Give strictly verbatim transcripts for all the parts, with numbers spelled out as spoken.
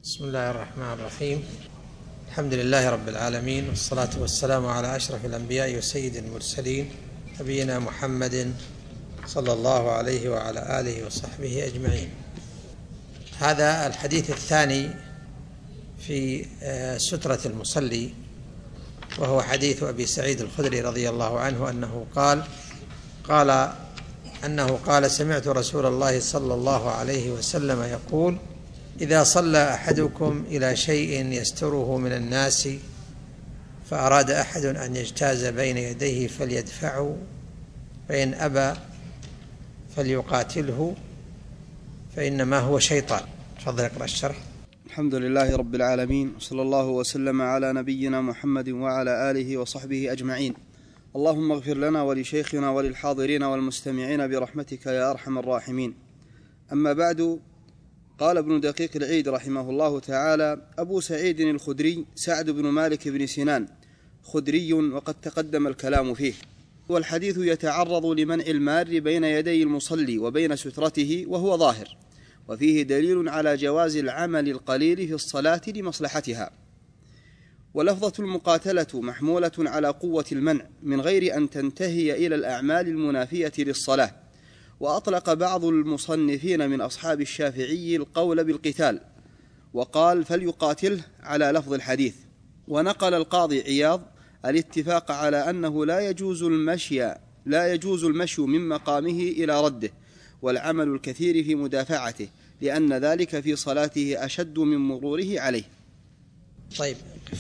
بسم الله الرحمن الرحيم. الحمد لله رب العالمين، والصلاة والسلام على أشرف الأنبياء وسيد المرسلين نبينا محمد صلى الله عليه وعلى آله وصحبه أجمعين. هذا الحديث الثاني في سترة المصلي، وهو حديث أبي سعيد الخدري رضي الله عنه أنه قال قال أنه قال سمعت رسول الله صلى الله عليه وسلم يقول: إذا صلى أحدكم إلى شيء يستره من الناس فأراد أحد أن يجتاز بين يديه فليدفعه، فإن أبى فليقاتله فإنما هو شيطان. تفضل اقرأ الشرح. الحمد لله رب العالمين، وصلى الله وسلم على نبينا محمد وعلى آله وصحبه أجمعين. اللهم اغفر لنا ولشيخنا وللحاضرين والمستمعين برحمتك يا أرحم الراحمين. أما بعد، قال ابن دقيق العيد رحمه الله تعالى: أبو سعيد الخدري سعد بن مالك بن سنان خدري، وقد تقدم الكلام فيه. والحديث يتعرض لمنع المار بين يدي المصلي وبين سترته، وهو ظاهر، وفيه دليل على جواز العمل القليل في الصلاة لمصلحتها. ولفظة المقاتلة محمولة على قوة المنع من غير أن تنتهي إلى الأعمال المنافية للصلاة. وأطلق بعض المصنفين من أصحاب الشافعي القول بالقتال، وقال فليقاتله على لفظ الحديث. ونقل القاضي عياض الاتفاق على أنه لا يجوز المشي لا يجوز المشي من مقامه إلى رده، والعمل الكثير في مدافعته، لأن ذلك في صلاته أشد من مروره عليه. طيب،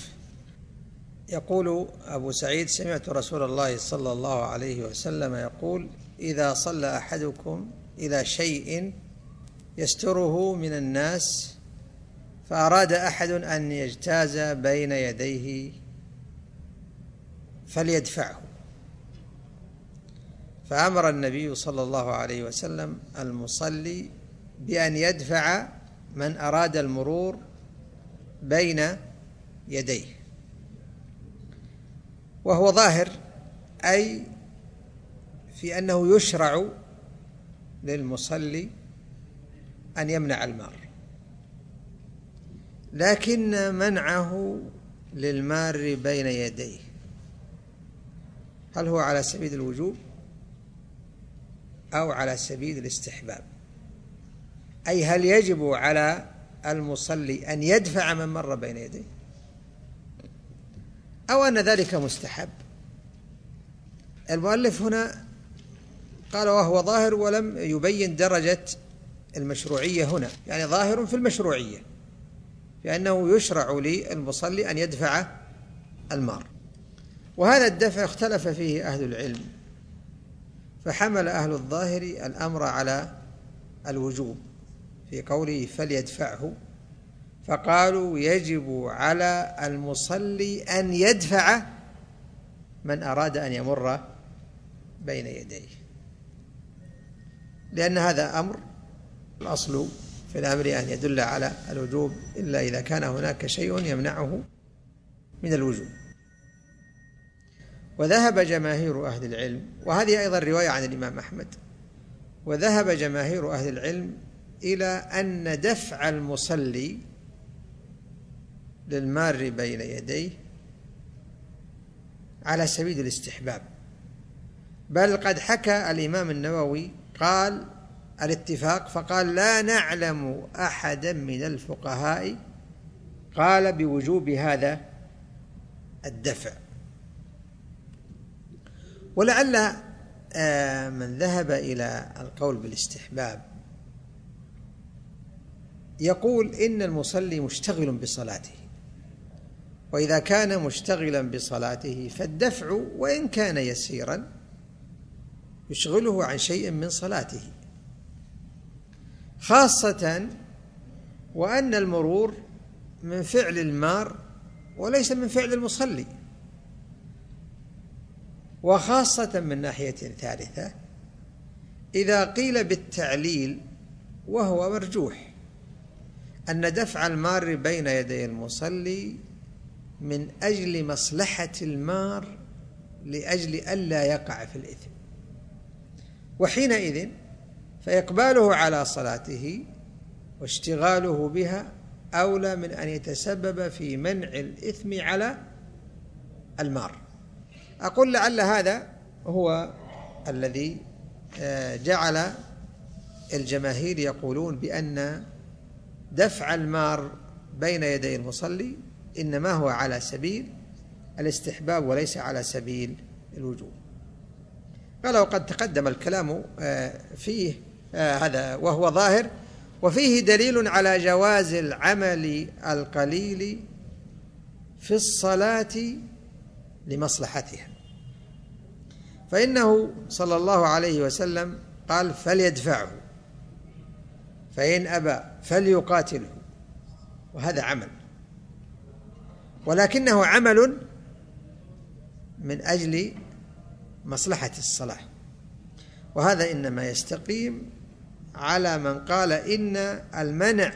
يقول أبو سعيد: سمعت رسول الله صلى الله عليه وسلم يقول: إذا صلى أحدكم إلى شيء يستره من الناس فأراد أحد أن يجتاز بين يديه فليدفعه. فأمر النبي صلى الله عليه وسلم المصلي بأن يدفع من أراد المرور بين يديه، وهو ظاهر، أي في أنه يشرع للمصلي أن يمنع المار، لكن منعه للمار بين يديه هل هو على سبيل الوجوب أو على سبيل الاستحباب؟ أي هل يجب على المصلي أن يدفع من مر بين يديه، أو أن ذلك مستحب؟ المؤلف هنا قال وهو ظاهر، ولم يبين درجة المشروعية هنا، يعني ظاهر في المشروعية، لأنه يشرع للمصلي أن يدفع المار. وهذا الدفع اختلف فيه أهل العلم، فحمل أهل الظاهر الأمر على الوجوب في قوله فليدفعه، فقالوا يجب على المصلي أن يدفع من أراد أن يمر بين يديه، لأن هذا أمر، الأصل في الأمر أن يدل على الوجوب إلا إذا كان هناك شيء يمنعه من الوجوب. وذهب جماهير أهل العلم، وهذه أيضا رواية عن الإمام أحمد، وذهب جماهير أهل العلم إلى أن دفع المصلي للمار بين يديه على سبيل الاستحباب، بل قد حكى الإمام النووي قال الاتفاق، فقال لا نعلم أحدا من الفقهاء قال بوجوب هذا الدفع. ولعل من ذهب إلى القول بالاستحباب يقول إن المصلي مشتغل بصلاته، وإذا كان مشتغلا بصلاته فالدفع وإن كان يسيرا يشغله عن شيء من صلاته، خاصة وأن المرور من فعل المار وليس من فعل المصلي، وخاصة من ناحية ثالثة إذا قيل بالتعليل، وهو مرجوح، أن دفع المار بين يدي المصلي من أجل مصلحة المار، لأجل ألا يقع في الإثم، وحينئذ فإقباله على صلاته واشتغاله بها أولى من أن يتسبب في منع الإثم على المار. أقول لعل هذا هو الذي جعل الجماهير يقولون بأن دفع المار بين يدي المصلي إنما هو على سبيل الاستحباب وليس على سبيل الوجوب. قال وقد تقدم الكلام فيه هذا وهو ظاهر، وفيه دليل على جواز العمل القليل في الصلاة لمصلحتها، فإنه صلى الله عليه وسلم قال فليدفعه، فإن أبى فليقاتله، وهذا عمل، ولكنه عمل من أجل مصلحة الصلاة، وهذا إنما يستقيم على من قال إن المنع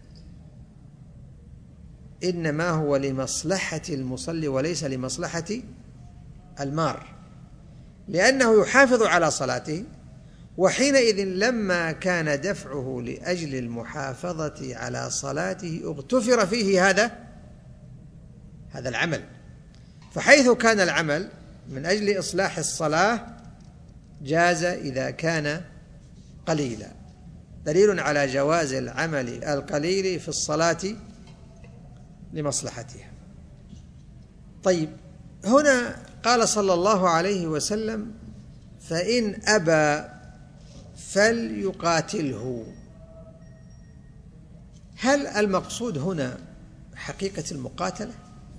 إنما هو لمصلحة المصلي وليس لمصلحة المار، لأنه يحافظ على صلاته، وحينئذ لما كان دفعه لأجل المحافظة على صلاته اغتفر فيه هذا هذا العمل. فحيث كان العمل من أجل إصلاح الصلاة جاز إذا كان قليلا، دليل على جواز العمل القليل في الصلاة لمصلحتها. طيب، هنا قال صلى الله عليه وسلم فإن أبى فليقاتله. هل المقصود هنا حقيقة المقاتلة؟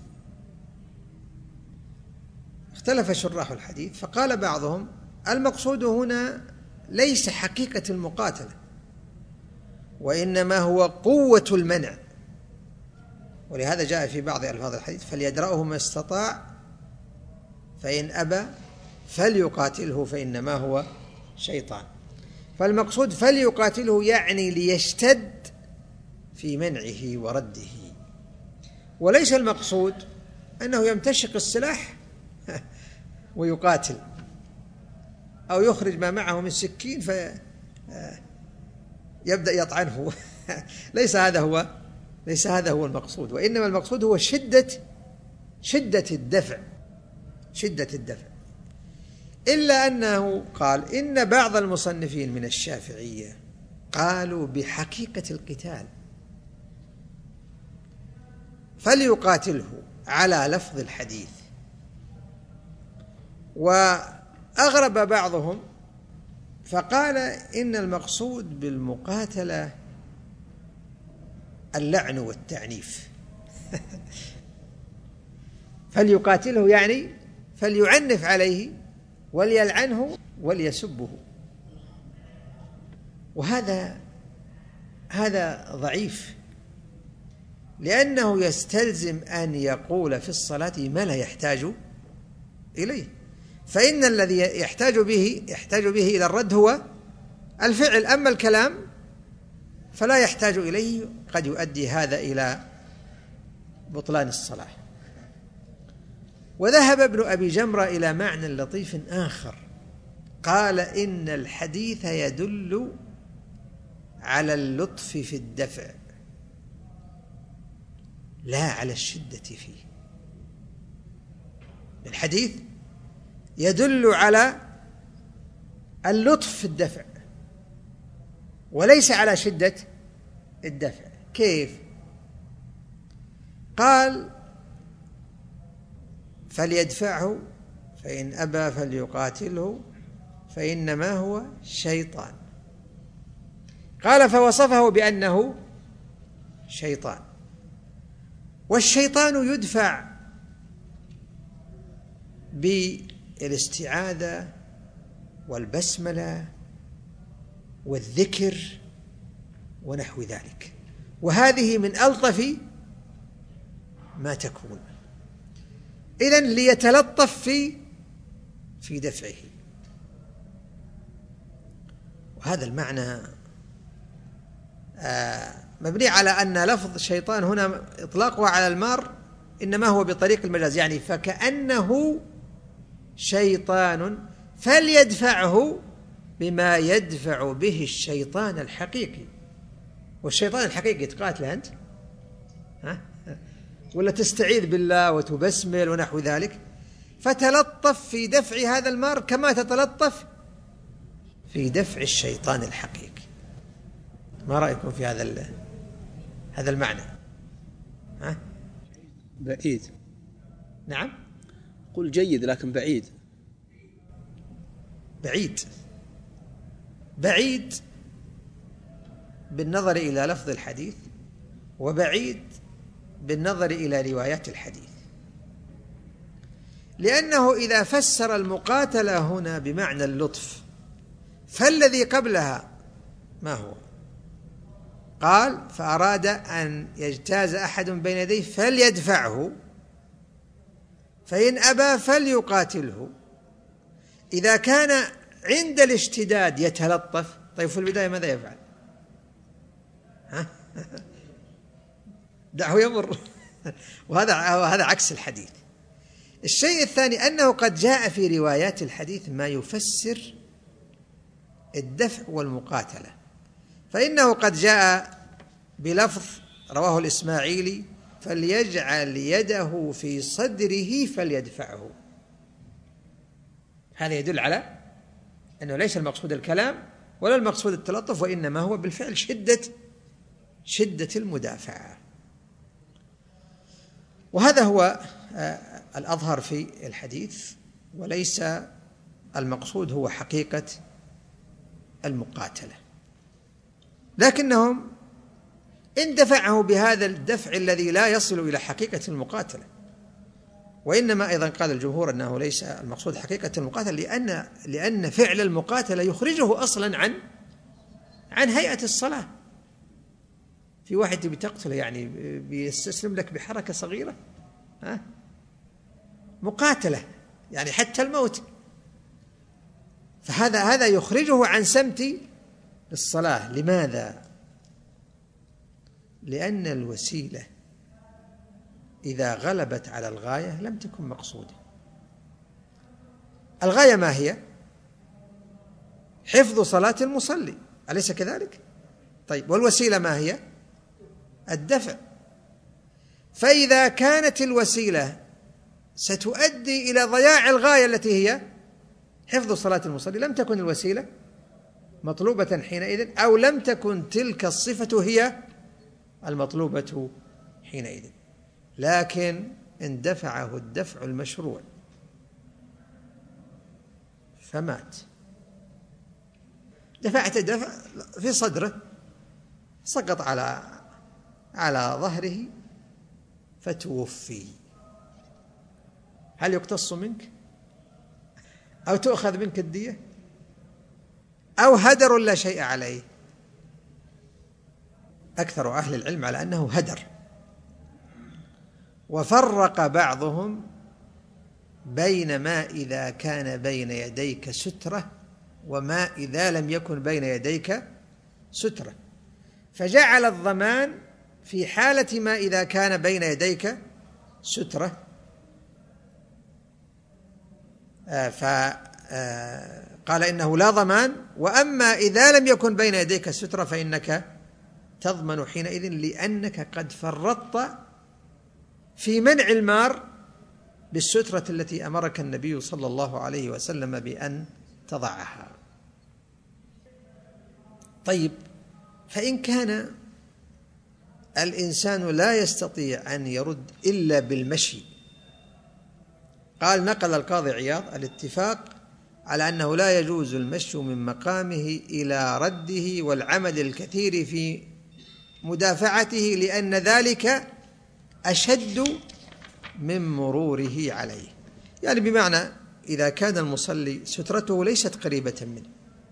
اختلف شراح الحديث، فقال بعضهم المقصود هنا ليس حقيقة المقاتلة، وإنما هو قوة المنع، ولهذا جاء في بعض ألفاظ الحديث فليدرأه ما استطاع، فإن أبى فليقاتله فإنما هو شيطان. فالمقصود فليقاتله يعني ليشتد في منعه ورده، وليس المقصود أنه يمتشق السلاح ويقاتل أو يخرج ما معه من سكين فيبدأ يطعنه ليس هذا هو ليس هذا هو المقصود، وإنما المقصود هو شدة شدة الدفع شدة الدفع إلا أنه قال إن بعض المصنفين من الشافعية قالوا بحقيقة القتال، فليقاتله على لفظ الحديث، وأغرب بعضهم فقال إن المقصود بالمقاتلة اللعن والتعنيف فليقاتله يعني فليعنف عليه وليلعنه وليسبه، وهذا هذا ضعيف، لأنه يستلزم أن يقول في الصلاة ما لا يحتاج إليه، فإن الذي يحتاج به يحتاج به إلى الرد هو الفعل، أما الكلام فلا يحتاج إليه، قد يؤدي هذا إلى بطلان الصلاة. وذهب ابن أبي جمرة إلى معنى لطيف آخر، قال إن الحديث يدل على اللطف في الدفع لا على الشدة فيه. الحديث يدل على اللطف في الدفع وليس على شدة الدفع. كيف؟ قال فليدفعه فإن أبى فليقاتله فإنما هو شيطان. قال فوصفه بأنه شيطان، والشيطان يدفع بالاستعاذة والبسملة والذكر ونحو ذلك، وهذه من ألطف ما تكون، إذن ليتلطف في في دفعه. وهذا المعنى آه مبني على أن لفظ شيطان هنا إطلاقه على المار إنما هو بطريق المجاز، يعني فكأنه شيطان فليدفعه بما يدفع به الشيطان الحقيقي. والشيطان الحقيقي تقاتله أنت؟ ها؟ ولا تستعيذ بالله وتبسمل ونحو ذلك، فتلطف في دفع هذا المار كما تتلطف في دفع الشيطان الحقيقي. ما رأيكم في هذا هذا المعنى؟ ها؟ بعيد. نعم، قل جيد لكن بعيد. بعيد بعيد بالنظر إلى لفظ الحديث، وبعيد بالنظر إلى روايات الحديث، لأنه إذا فسر المقاتلة هنا بمعنى اللطف فالذي قبلها ما هو؟ قال فأراد أن يجتاز أحد بين يديه فليدفعه، فإن أبى فليقاتله. إذا كان عند الاشتداد يتلطف، طيب في البداية ماذا يفعل؟ ها؟ دعه يمر. وهذا وهذا عكس الحديث. الشيء الثاني أنه قد جاء في روايات الحديث ما يفسر الدفع والمقاتلة، فإنه قد جاء بلفظ رواه الإسماعيلي فليجعل يده في صدره فليدفعه. هذا يدل على أنه ليس المقصود الكلام ولا المقصود التلطف، وإنما هو بالفعل شدة شدة المدافعة. وهذا هو الأظهر في الحديث، وليس المقصود هو حقيقة المقاتلة، لكنهم اندفعه بهذا الدفع الذي لا يصل إلى حقيقة المقاتلة. وإنما أيضا قال الجمهور أنه ليس المقصود حقيقة المقاتلة، لأن لأن فعل المقاتلة يخرجه أصلا عن عن هيئة الصلاة. في واحد بتقتله يعني بيستسلم لك بحركة صغيرة، ها؟ مقاتلة يعني حتى الموت، فهذا هذا يخرجه عن سمت الصلاة. لماذا؟ لأن الوسيلة إذا غلبت على الغاية لم تكن مقصودة. الغاية ما هي؟ حفظ صلاة المصلي، أليس كذلك؟ طيب، والوسيلة ما هي؟ الدفع. فإذا كانت الوسيلة ستؤدي إلى ضياع الغاية التي هي حفظ صلاة المصلي، لم تكن الوسيلة مطلوبة حينئذ، أو لم تكن تلك الصفة هي المطلوبة حينئذ، لكن اندفعه الدفع المشروع فمات. دفعت الدفع في صدره، سقط على على ظهره فتوفي. هل يقتص منك أو تؤخذ منك الدية أو هدر لا شيء عليه؟ أكثر أهل العلم على أنه هدر، وفرق بعضهم بين ما إذا كان بين يديك سترة وما إذا لم يكن بين يديك سترة، فجعل الضمان في حالة ما إذا كان بين يديك سترة، فقال إنه لا ضمان، وأما إذا لم يكن بين يديك سترة فإنك تضمن حينئذ، لأنك قد فرطت في منع المار بالسترة التي أمرك النبي صلى الله عليه وسلم بأن تضعها. طيب، فإن كان الإنسان لا يستطيع أن يرد إلا بالمشي، قال نقل القاضي عياض الاتفاق على أنه لا يجوز المشي من مقامه إلى رده والعمل الكثير في مدافعته، لأن ذلك أشد من مروره عليه. يعني بمعنى إذا كان المصلي سترته ليست قريبة منه،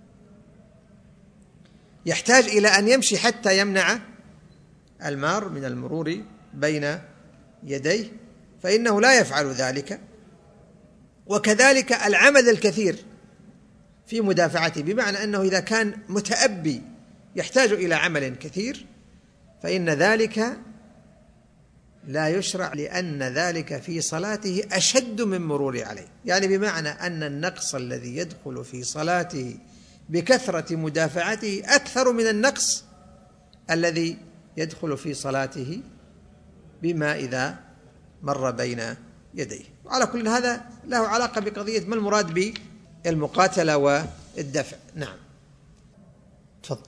يحتاج إلى أن يمشي حتى يمنع المار من المرور بين يديه، فإنه لا يفعل ذلك. وكذلك العمل الكثير في مدافعته، بمعنى أنه إذا كان متأبي يحتاج إلى عمل كثير فإن ذلك لا يشرع، لأن ذلك في صلاته أشد من مرور عليه. يعني بمعنى أن النقص الذي يدخل في صلاته بكثرة مدافعته أكثر من النقص الذي يدخل في صلاته بما إذا مر بين يديه. وعلى كل هذا له علاقة بقضية ما المراد بالمقاتلة والدفع. نعم تفضل.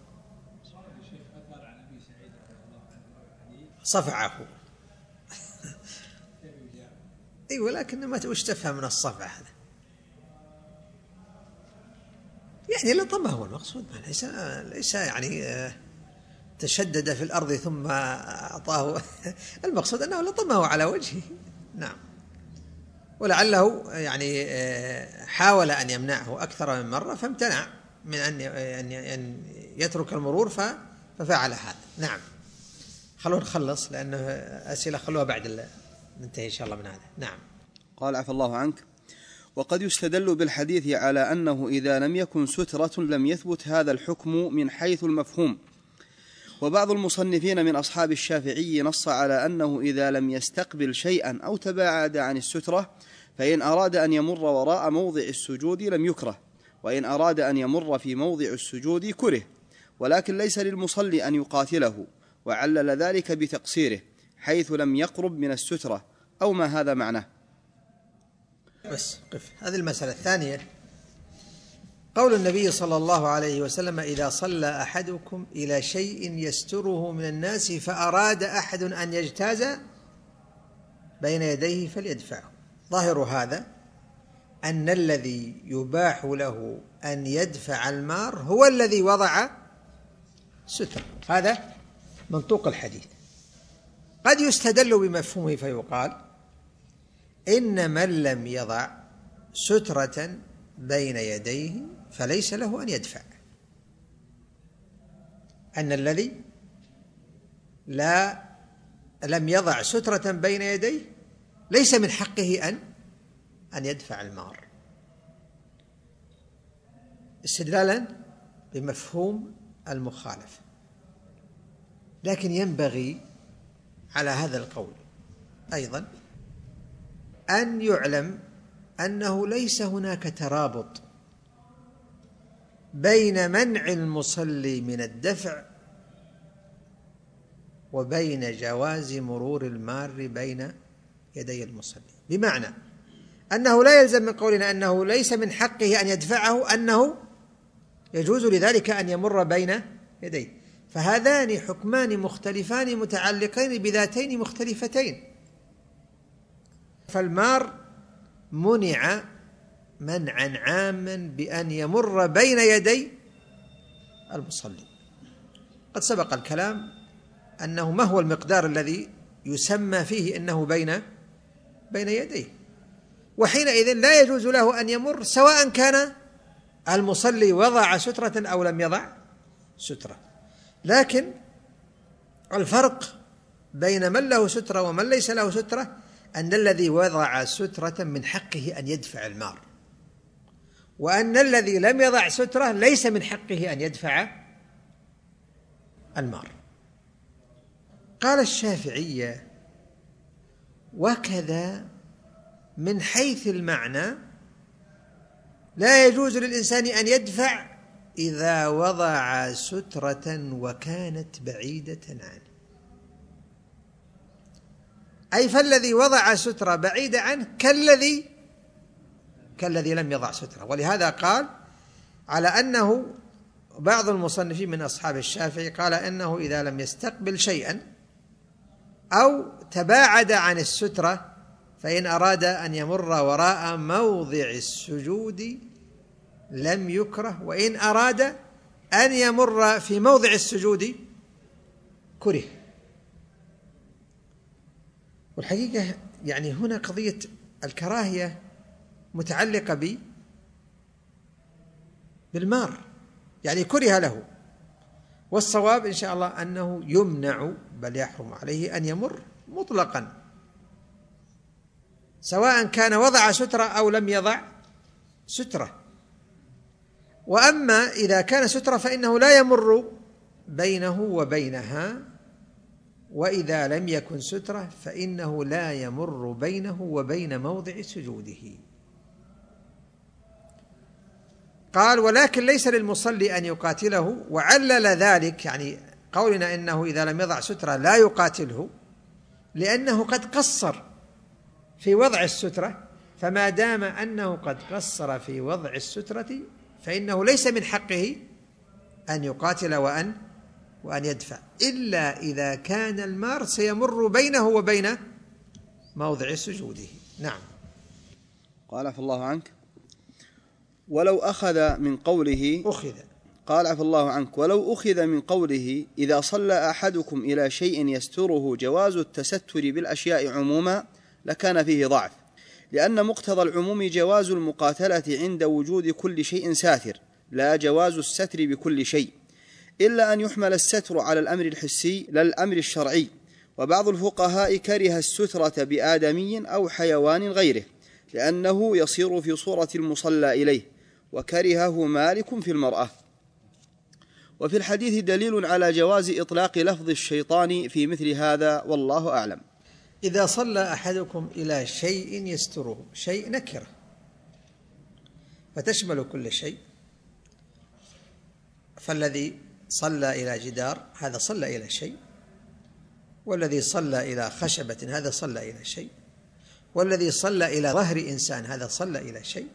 صفعه اي ولكن ما وش تفهم من الصفع هذا؟ يعني لطمه هو المقصود، ليس ليس يعني تشدد في الأرض ثم أعطاه المقصود أنه لطمه على وجهه. نعم. ولعله يعني حاول أن يمنعه أكثر من مرة فامتنع من أن يترك المرور ففعل هذا. نعم. خلونا نخلص لأنه أسئلة خلوها بعد ننتهي إن شاء الله من هذا. نعم. قال عفى الله عنك: وقد يستدل بالحديث على أنه إذا لم يكن سترة لم يثبت هذا الحكم من حيث المفهوم. وبعض المصنفين من أصحاب الشافعي نص على أنه إذا لم يستقبل شيئا أو تباعد عن السترة فإن أراد أن يمر وراء موضع السجود لم يكره، وإن أراد أن يمر في موضع السجود كره، ولكن ليس للمصلي أن يقاتله، وعلل ذلك بتقصيره حيث لم يقرب من السترة أو ما هذا معناه. بس قف. هذه المسألة الثانية قول النبي صلى الله عليه وسلم: إذا صلى أحدكم إلى شيء يستره من الناس فأراد أحد أن يجتاز بين يديه فليدفعه. ظاهر هذا أن الذي يباح له أن يدفع المار هو الذي وضع ستر. هذا منطوق الحديث. قد يستدل بمفهومه فيقال إن من لم يضع سترة بين يديه فليس له أن يدفع، أن الذي لا لم يضع سترة بين يديه ليس من حقه أن أن يدفع المار، استدلالا بمفهوم المخالفة. لكن ينبغي على هذا القول أيضا أن يعلم أنه ليس هناك ترابط بين منع المصلي من الدفع وبين جواز مرور المار بين يدي المصلي، بمعنى أنه لا يلزم من قولنا أنه ليس من حقه أن يدفعه أنه يجوز لذلك أن يمر بين يديه، فهذان حكمان مختلفان متعلقين بذاتين مختلفتين. فالمار منع منعا عاما بأن يمر بين يدي المصلي. قد سبق الكلام أنه ما هو المقدار الذي يسمى فيه أنه بين بين يديه، وحينئذ لا يجوز له أن يمر سواء كان المصلي وضع سترة أو لم يضع سترة. لكن الفرق بين من له سترة ومن ليس له سترة أن الذي وضع سترة من حقه أن يدفع المار، وأن الذي لم يضع سترة ليس من حقه أن يدفع المار. قال الشافعية: وكذا من حيث المعنى لا يجوز للإنسان أن يدفع إذا وضع سترة وكانت بعيدة عنه، أي فالذي وضع سترة بعيدة عنه كالذي كالذي لم يضع سترة. ولهذا قال على أنه بعض المصنفين من أصحاب الشافعي قال أنه إذا لم يستقبل شيئا أو تباعد عن السترة فإن أراد أن يمر وراء موضع السجود لم يكره، وإن أراد أن يمر في موضع السجود كره. والحقيقة يعني هنا قضية الكراهية متعلقة ب بالمار، يعني كره له، والصواب إن شاء الله أنه يمنع بل يحرم عليه أن يمر مطلقا سواء كان وضع سترة أو لم يضع سترة. وأما إذا كان سترة فإنه لا يمر بينه وبينها، وإذا لم يكن سترة فإنه لا يمر بينه وبين موضع سجوده. قال: ولكن ليس للمصلي أن يقاتله، وعلل ذلك يعني قولنا إنه إذا لم يضع سترة لا يقاتله، لأنه قد قصر في وضع السترة، فما دام أنه قد قصر في وضع السترة فإنه ليس من حقه أن يقاتل وأن وأن يدفع، إلا إذا كان المار سيمر بينه وبين موضع سجوده. نعم. قال عفى الله عنك: ولو أخذ من قوله أخذ قال عفى الله عنك ولو أخذ من قوله إذا صلى أحدكم إلى شيء يستره جواز التستر بالأشياء عموما لكان فيه ضعف، لأن مقتضى العموم جواز المقاتلة عند وجود كل شيء ساتر، لا جواز الستر بكل شيء، إلا أن يحمل الستر على الأمر الحسي لا الأمر الشرعي. وبعض الفقهاء كره السترة بآدمي أو حيوان غيره لأنه يصير في صورة المصلى إليه، وكرهه مالك في المرأة. وفي الحديث دليل على جواز إطلاق لفظ الشيطان في مثل هذا، والله أعلم. إذا صلى أحدكم إلى شيء يستره، شيء نكرة فتشمل كل شيء، فالذي صلى إلى جدار هذا صلى إلى شيء، والذي صلى إلى خشبة هذا صلى إلى شيء، والذي صلى إلى ظهر إنسان هذا صلى إلى شيء.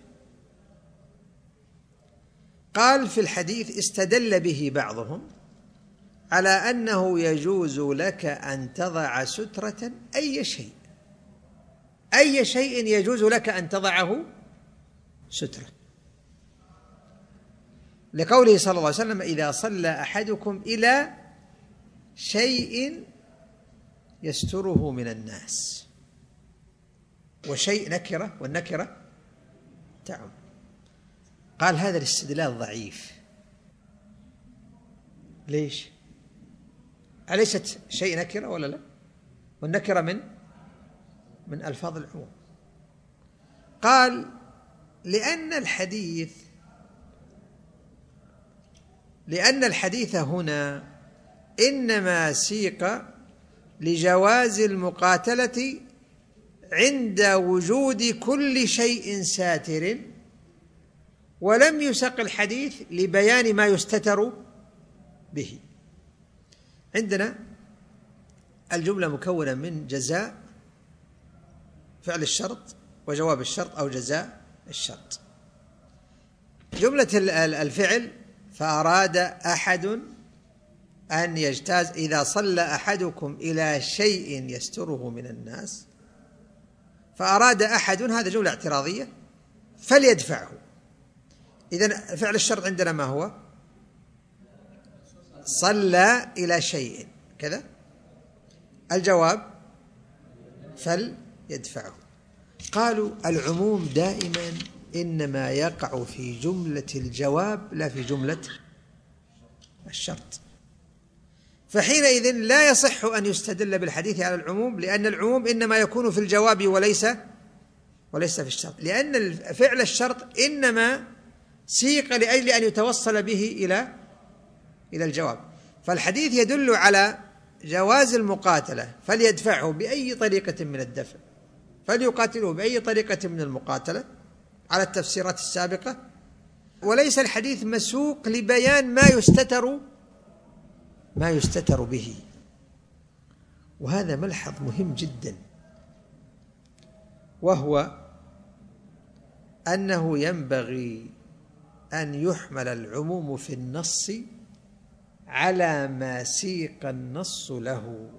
قال في الحديث استدل به بعضهم على أنه يجوز لك أن تضع سترة أي شيء، أي شيء يجوز لك أن تضعه سترة، لقوله صلى الله عليه وسلم إذا صلى أحدكم إلى شيء يستره من الناس، وشيء نكرة والنكرة تعم. قال هذا الاستدلال ضعيف. ليش؟ أليست شيء نكرة ولا لا؟ والنكرة من من ألفاظ العموم. قال لأن الحديث لأن الحديث هنا إنما سيق لجواز المقاتلة عند وجود كل شيء ساتر، ولم يسق الحديث لبيان ما يستتر به. عندنا الجملة مكونة من جزاء فعل الشرط وجواب الشرط أو جزاء الشرط. جملة الفعل فأراد أحد أن يجتاز إذا صلى أحدكم إلى شيء يستره من الناس، فأراد أحد هذا جملة اعتراضية فليدفعه. إذن فعل الشرط عندنا ما هو؟ صلى إلى شيء كذا. الجواب فليدفعه. قالوا العموم دائما إنما يقع في جملة الجواب لا في جملة الشرط، فحينئذ لا يصح أن يستدل بالحديث على العموم، لأن العموم إنما يكون في الجواب وليس وليس في الشرط، لأن فعل الشرط إنما سيق لأجل أن يتوصل به إلى إلى الجواب. فالحديث يدل على جواز المقاتلة فليدفعه بأي طريقة من الدفع، فليقاتله بأي طريقة من المقاتلة على التفسيرات السابقة، وليس الحديث مسوق لبيان ما يستتر ما يستتر به. وهذا ملحظ مهم جدا، وهو أنه ينبغي أن يحمل العموم في النص على ما سيق النص له.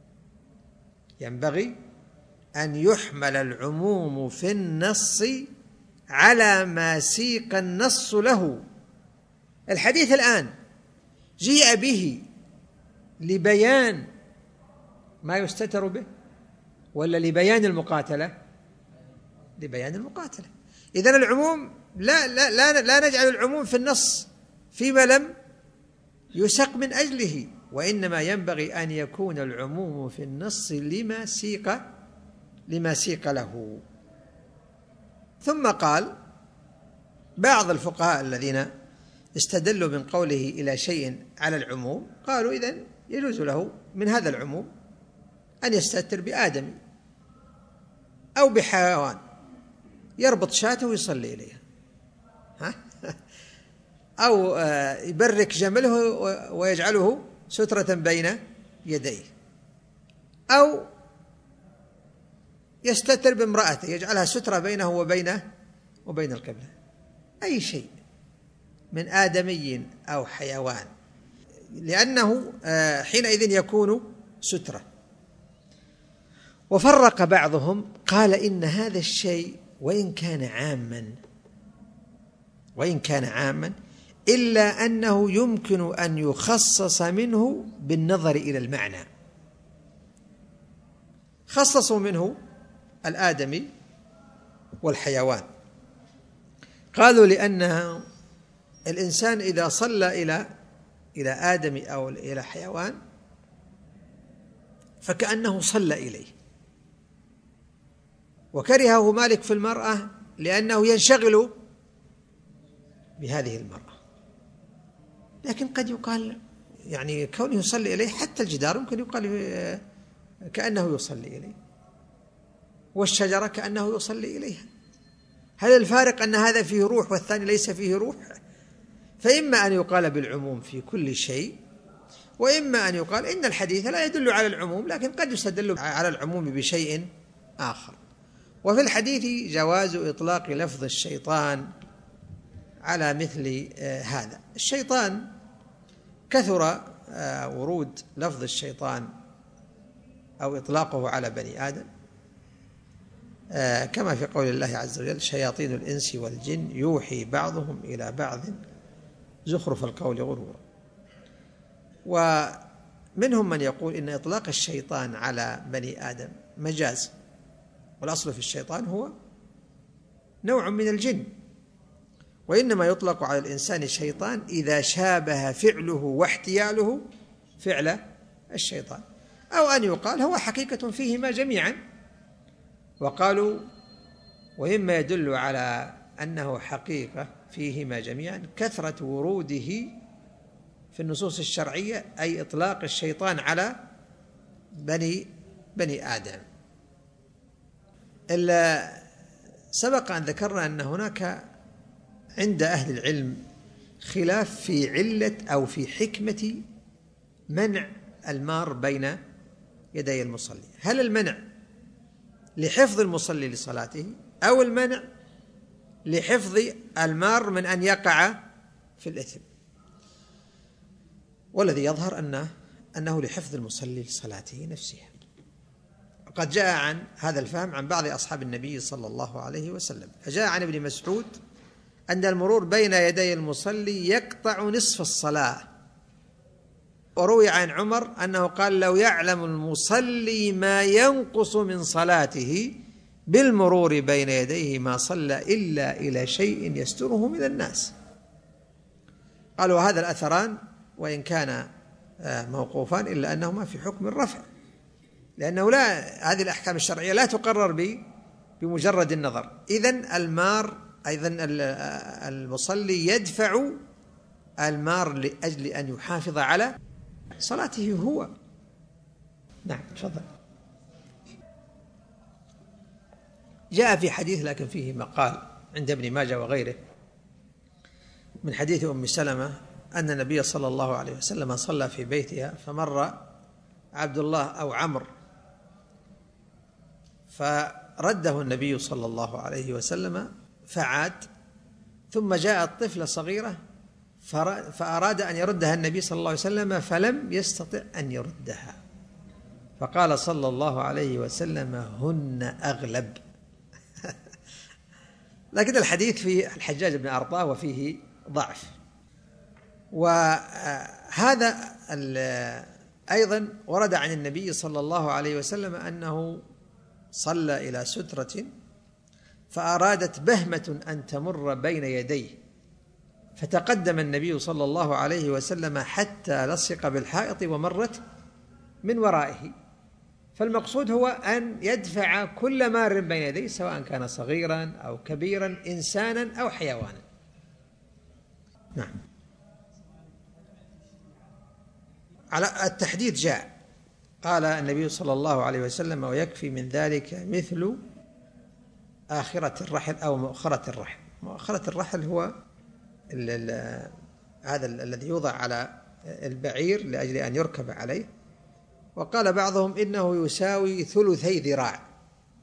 ينبغي أن يحمل العموم في النص على ما سيق النص له. الحديث الآن جيء به لبيان ما يستتر به ولا لبيان المقاتلة؟ لبيان المقاتلة. إذن العموم لا لا لا لا نجعل العموم في النص فيما لم يسق من أجله، وإنما ينبغي أن يكون العموم في النص لما سيق لما سيق له. ثم قال بعض الفقهاء الذين استدلوا من قوله إلى شيء على العموم قالوا إذن يجوز له من هذا العموم أن يستتر بآدم أو بحيوان يربط شاته ويصلي إليها، ها؟ أو يبرك جمله ويجعله سترة بين يديه، أو يستتر بامرأته، يجعلها سترة بينه وبينه وبين القبلة. أي شيء من آدمي أو حيوان، لأنه حينئذ يكون سترة. وفرق بعضهم قال إن هذا الشيء وإن كان عاما وإن كان عاما إلا أنه يمكن أن يخصص منه بالنظر إلى المعنى. خصصوا منه الآدمي والحيوان، قالوا لأن الإنسان إذا صلى إلى إلى آدمي أو إلى حيوان فكأنه صلى إليه. وكرهه مالك في المرأة لأنه ينشغل بهذه المرأة، لكن قد يقال يعني كونه يصلي إليه حتى الجدار ممكن يقال كأنه يصلي إليه، والشجرة كأنه يصلي إليها. هل الفارق أن هذا فيه روح والثاني ليس فيه روح؟ فإما أن يقال بالعموم في كل شيء، وإما أن يقال إن الحديث لا يدل على العموم لكن قد يستدل على العموم بشيء آخر. وفي الحديث جواز إطلاق لفظ الشيطان على مثل هذا. الشيطان كثر ورود لفظ الشيطان أو إطلاقه على بني آدم، كما في قول الله عز وجل: شياطين الإنس والجن يوحي بعضهم إلى بعض زخرف القول غرورا. ومنهم من يقول إن إطلاق الشيطان على بني آدم مجاز، والأصل في الشيطان هو نوع من الجن، وإنما يطلق على الإنسان شيطان إذا شابه فعله واحتياله فعل الشيطان، أو أن يقال هو حقيقة فيهما جميعا. وقالوا ومما يدل على أنه حقيقة فيهما جميعا كثرة وروده في النصوص الشرعية، أي إطلاق الشيطان على بني بني آدم. إلا سبق أن ذكرنا أن هناك عند أهل العلم خلاف في علة أو في حكمة منع المار بين يدي المصلي. هل المنع لحفظ المصلي لصلاته أو المنع لحفظ المار من أن يقع في الإثم؟ والذي يظهر أنه, أنه لحفظ المصلي لصلاته نفسها. وقد جاء عن هذا الفهم عن بعض أصحاب النبي صلى الله عليه وسلم، فجاء عن ابن مسعود أن المرور بين يدي المصلي يقطع نصف الصلاة. وروي عن عمر أنه قال: لو يعلم المصلي ما ينقص من صلاته بالمرور بين يديه ما صلى إلا إلى شيء يستره من الناس. قالوا هذا الأثران وإن كان موقوفان إلا أنهما في حكم الرفع، لأنه لا هذه الأحكام الشرعية لا تقرر بمجرد النظر. إذن المار أيضا المصلي يدفع المار لأجل أن يحافظ على صلاته هو. نعم تفضل. جاء في حديث لكن فيه مقال عند ابن ماجه وغيره من حديث أم سلمة أن النبي صلى الله عليه وسلم صلى في بيتها فمر عبد الله أو عمرو فرده النبي صلى الله عليه وسلم فعاد، ثم جاءت طفلة صغيرة فأراد أن يردها النبي صلى الله عليه وسلم فلم يستطع أن يردها، فقال صلى الله عليه وسلم: هن أغلب. لكن الحديث في الحجاج بن أرطاه وفيه ضعف. وهذا أيضا ورد عن النبي صلى الله عليه وسلم أنه صلى إلى سترة فأرادت بهمة أن تمر بين يديه فتقدم النبي صلى الله عليه وسلم حتى لصق بالحائط ومرت من ورائه. فالمقصود هو أن يدفع كل مار بين يديه سواء كان صغيرا أو كبيرا، إنسانا أو حيوانا. نعم. على التحديد جاء قال النبي صلى الله عليه وسلم: ويكفي من ذلك مثل آخرة الرحل أو مؤخرة الرحل. مؤخرة الرحل هو ال ال هذا الذي يوضع على البعير لأجل أن يركب عليه، وقال بعضهم إنه يساوي ثلثي ذراع،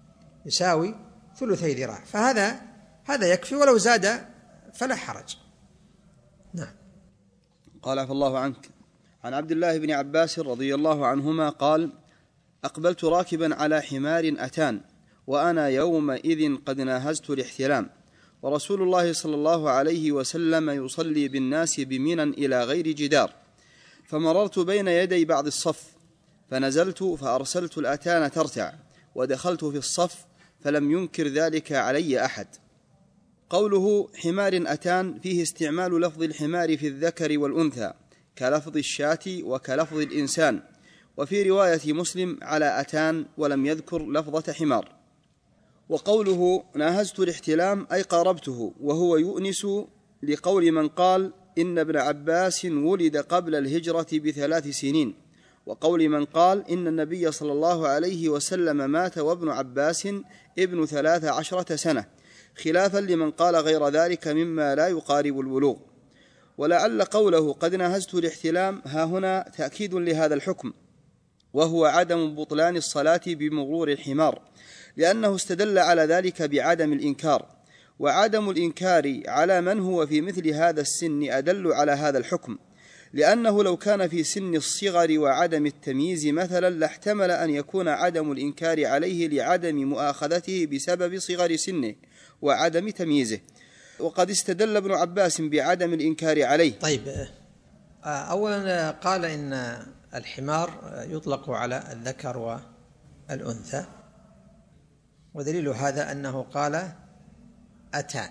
يساوي ثلثي ذراع، فهذا هذا يكفي، ولو زاد فلا حرج. نعم. قال عفى الله عنك. عن عبد الله بن عباس رضي الله عنهما قال: أقبلت راكبا على حمار أتان، وأنا يومئذ قد ناهزت الاحتلام، ورسول الله صلى الله عليه وسلم يصلي بالناس بمنى إلى غير جدار، فمررت بين يدي بعض الصف، فنزلت فأرسلت الأتان ترتع، ودخلت في الصف، فلم ينكر ذلك علي أحد. قوله حمار أتان فيه استعمال لفظ الحمار في الذكر والأنثى كلفظ الشاة وكلفظ الإنسان، وفي رواية مسلم على أتان ولم يذكر لفظة حمار. وقوله ناهزت الاحتلام أي قاربته، وهو يؤنس لقول من قال إن ابن عباس ولد قبل الهجرة بثلاث سنين، وقول من قال إن النبي صلى الله عليه وسلم مات وابن عباس ابن ثلاث عشرة سنة، خلافا لمن قال غير ذلك مما لا يقارب البلوغ. ولعل قوله قد ناهزت الاحتلام ها هنا تأكيد لهذا الحكم، وهو عدم بطلان الصلاة بمرور الحمار، لأنه استدل على ذلك بعدم الإنكار، وعدم الإنكار على من هو في مثل هذا السن أدل على هذا الحكم، لأنه لو كان في سن الصغر وعدم التمييز مثلا لاحتمل أن يكون عدم الإنكار عليه لعدم مؤاخذته بسبب صغر سنه وعدم تمييزه، وقد استدل ابن عباس بعدم الإنكار عليه. طيب، أولا قال إن الحمار يطلق على الذكر والأنثى، ودليل هذا أنه قال أتان،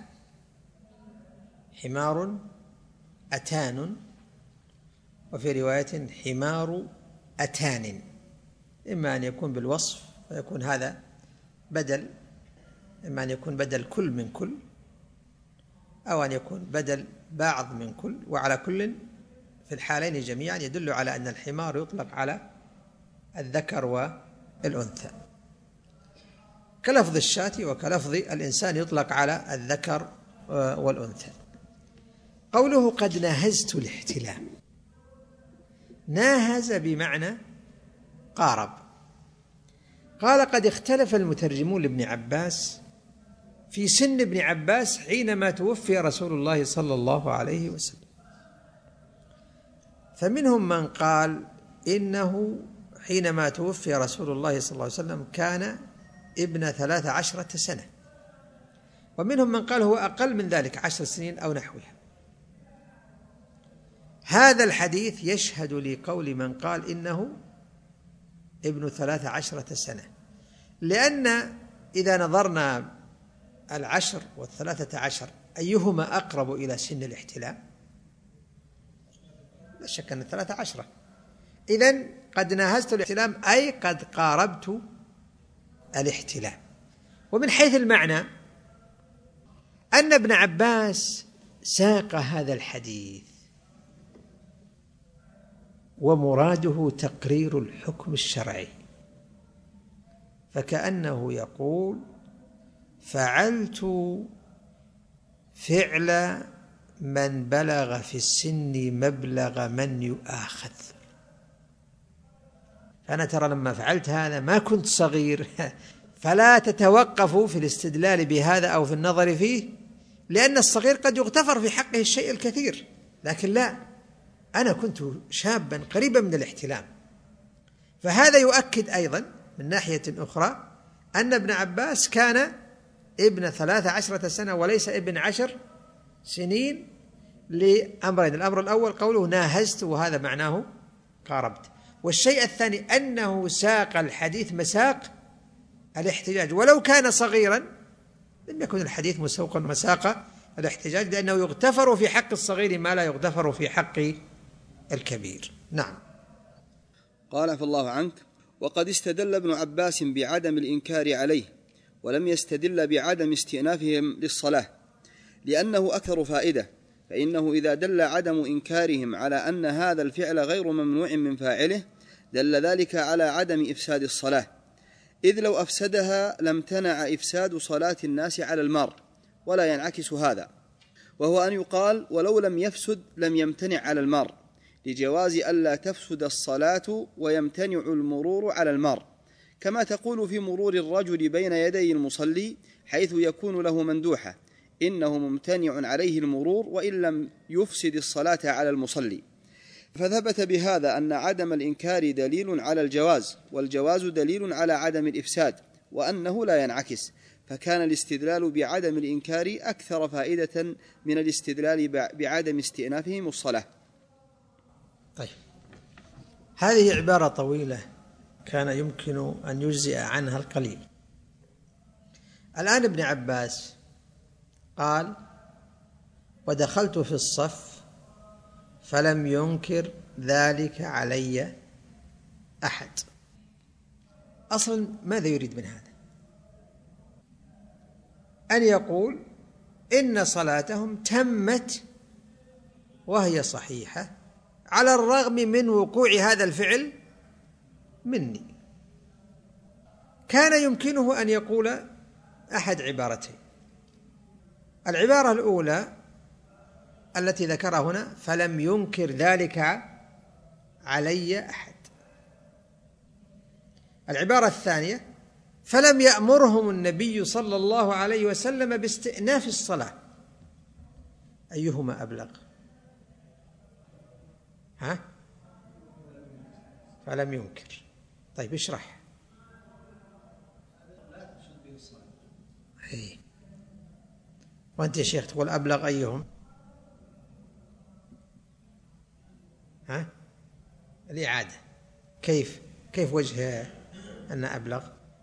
حمار أتان، وفي رواية حمار أتان، إما أن يكون بالوصف فيكون هذا بدل، إما أن يكون بدل كل من كل، أو أن يكون بدل بعض من كل، وعلى كل في الحالين جميعا يدل على أن الحمار يطلق على الذكر والأنثى، كلفظ الشاة وكلفظ الإنسان يطلق على الذكر والأنثى. قوله قد ناهزت الاحتلام، ناهز بمعنى قارب. قال قد اختلف المترجمون لابن عباس في سن ابن عباس حينما توفي رسول الله صلى الله عليه وسلم، فمنهم من قال إنه حينما توفي رسول الله صلى الله عليه وسلم كان ابن ثلاث عشرة سنة، ومنهم من قال هو أقل من ذلك عشر سنين أو نحوها. هذا الحديث يشهد لقول من قال إنه ابن ثلاث عشرة سنة، لأن إذا نظرنا العشر والثلاثة عشر أيهما أقرب إلى سن الاحتلام؟ لا شك أن الثلاثة عشرة. إذن قد ناهزت الاحتلام أي قد قاربت الاحتلام. ومن حيث المعنى أن ابن عباس ساق هذا الحديث ومراده تقرير الحكم الشرعي، فكأنه يقول فعلت فعل من بلغ في السن مبلغ من يؤاخذ، فأنا ترى لما فعلت هذا ما كنت صغير، فلا تتوقفوا في الاستدلال بهذا أو في النظر فيه، لأن الصغير قد يغتفر في حقه الشيء الكثير، لكن لا، أنا كنت شابا قريبا من الاحتلام. فهذا يؤكد أيضا من ناحية أخرى أن ابن عباس كان ابن ثلاث عشرة سنة وليس ابن عشر سنين، لأمرين: الأمر الأول قوله ناهزت، وهذا معناه قاربت، والشيء الثاني أنه ساق الحديث مساق الاحتجاج، ولو كان صغيرا لم يكن الحديث مسوقا مساق الاحتجاج، لأنه يغتفر في حق الصغير ما لا يغتفر في حق الكبير. نعم. قال عفى الله عنك. وقد استدل ابن عباس بعدم الإنكار عليه، ولم يستدل بعدم استئنافهم للصلاة، لأنه أكثر فائدة، فإنه إذا دل عدم إنكارهم على أن هذا الفعل غير ممنوع من فاعله دل ذلك على عدم إفساد الصلاة، إذ لو أفسدها لم تنع إفساد صلاة الناس على المار، ولا ينعكس هذا، وهو أن يقال ولو لم يفسد لم يمتنع على المار، لجواز ألا تفسد الصلاة ويمتنع المرور على المار، كما تقول في مرور الرجل بين يدي المصلي حيث يكون له مندوحة إنه ممتنع عليه المرور وإن لم يفسد الصلاة على المصلي. فثبت بهذا أن عدم الإنكار دليل على الجواز، والجواز دليل على عدم الإفساد، وأنه لا ينعكس، فكان الاستدلال بعدم الإنكار أكثر فائدة من الاستدلال بعدم استئنافهم الصلاة. طيب، هذه عبارة طويلة كان يمكن أن يجزئ عنها القليل. الآن ابن عباس قال: ودخلت في الصف فلم ينكر ذلك علي أحد. أصلا ماذا يريد من هذا؟ أن يقول إن صلاتهم تمت وهي صحيحة على الرغم من وقوع هذا الفعل مني. كان يمكنه أن يقول أحد عبارتين. العبارة الأولى التي ذكرها هنا: فلم ينكر ذلك علي أحد. العبارة الثانية: فلم يأمرهم النبي صلى الله عليه وسلم باستئناف الصلاة. أيهما أبلغ؟ ها؟ فلم ينكر. طيب اشرح. إيه. وأنت يا شيخ تقول أبلغ أيهم؟ ها؟ الإعادة. كيف كيف وجه أن أبلغ؟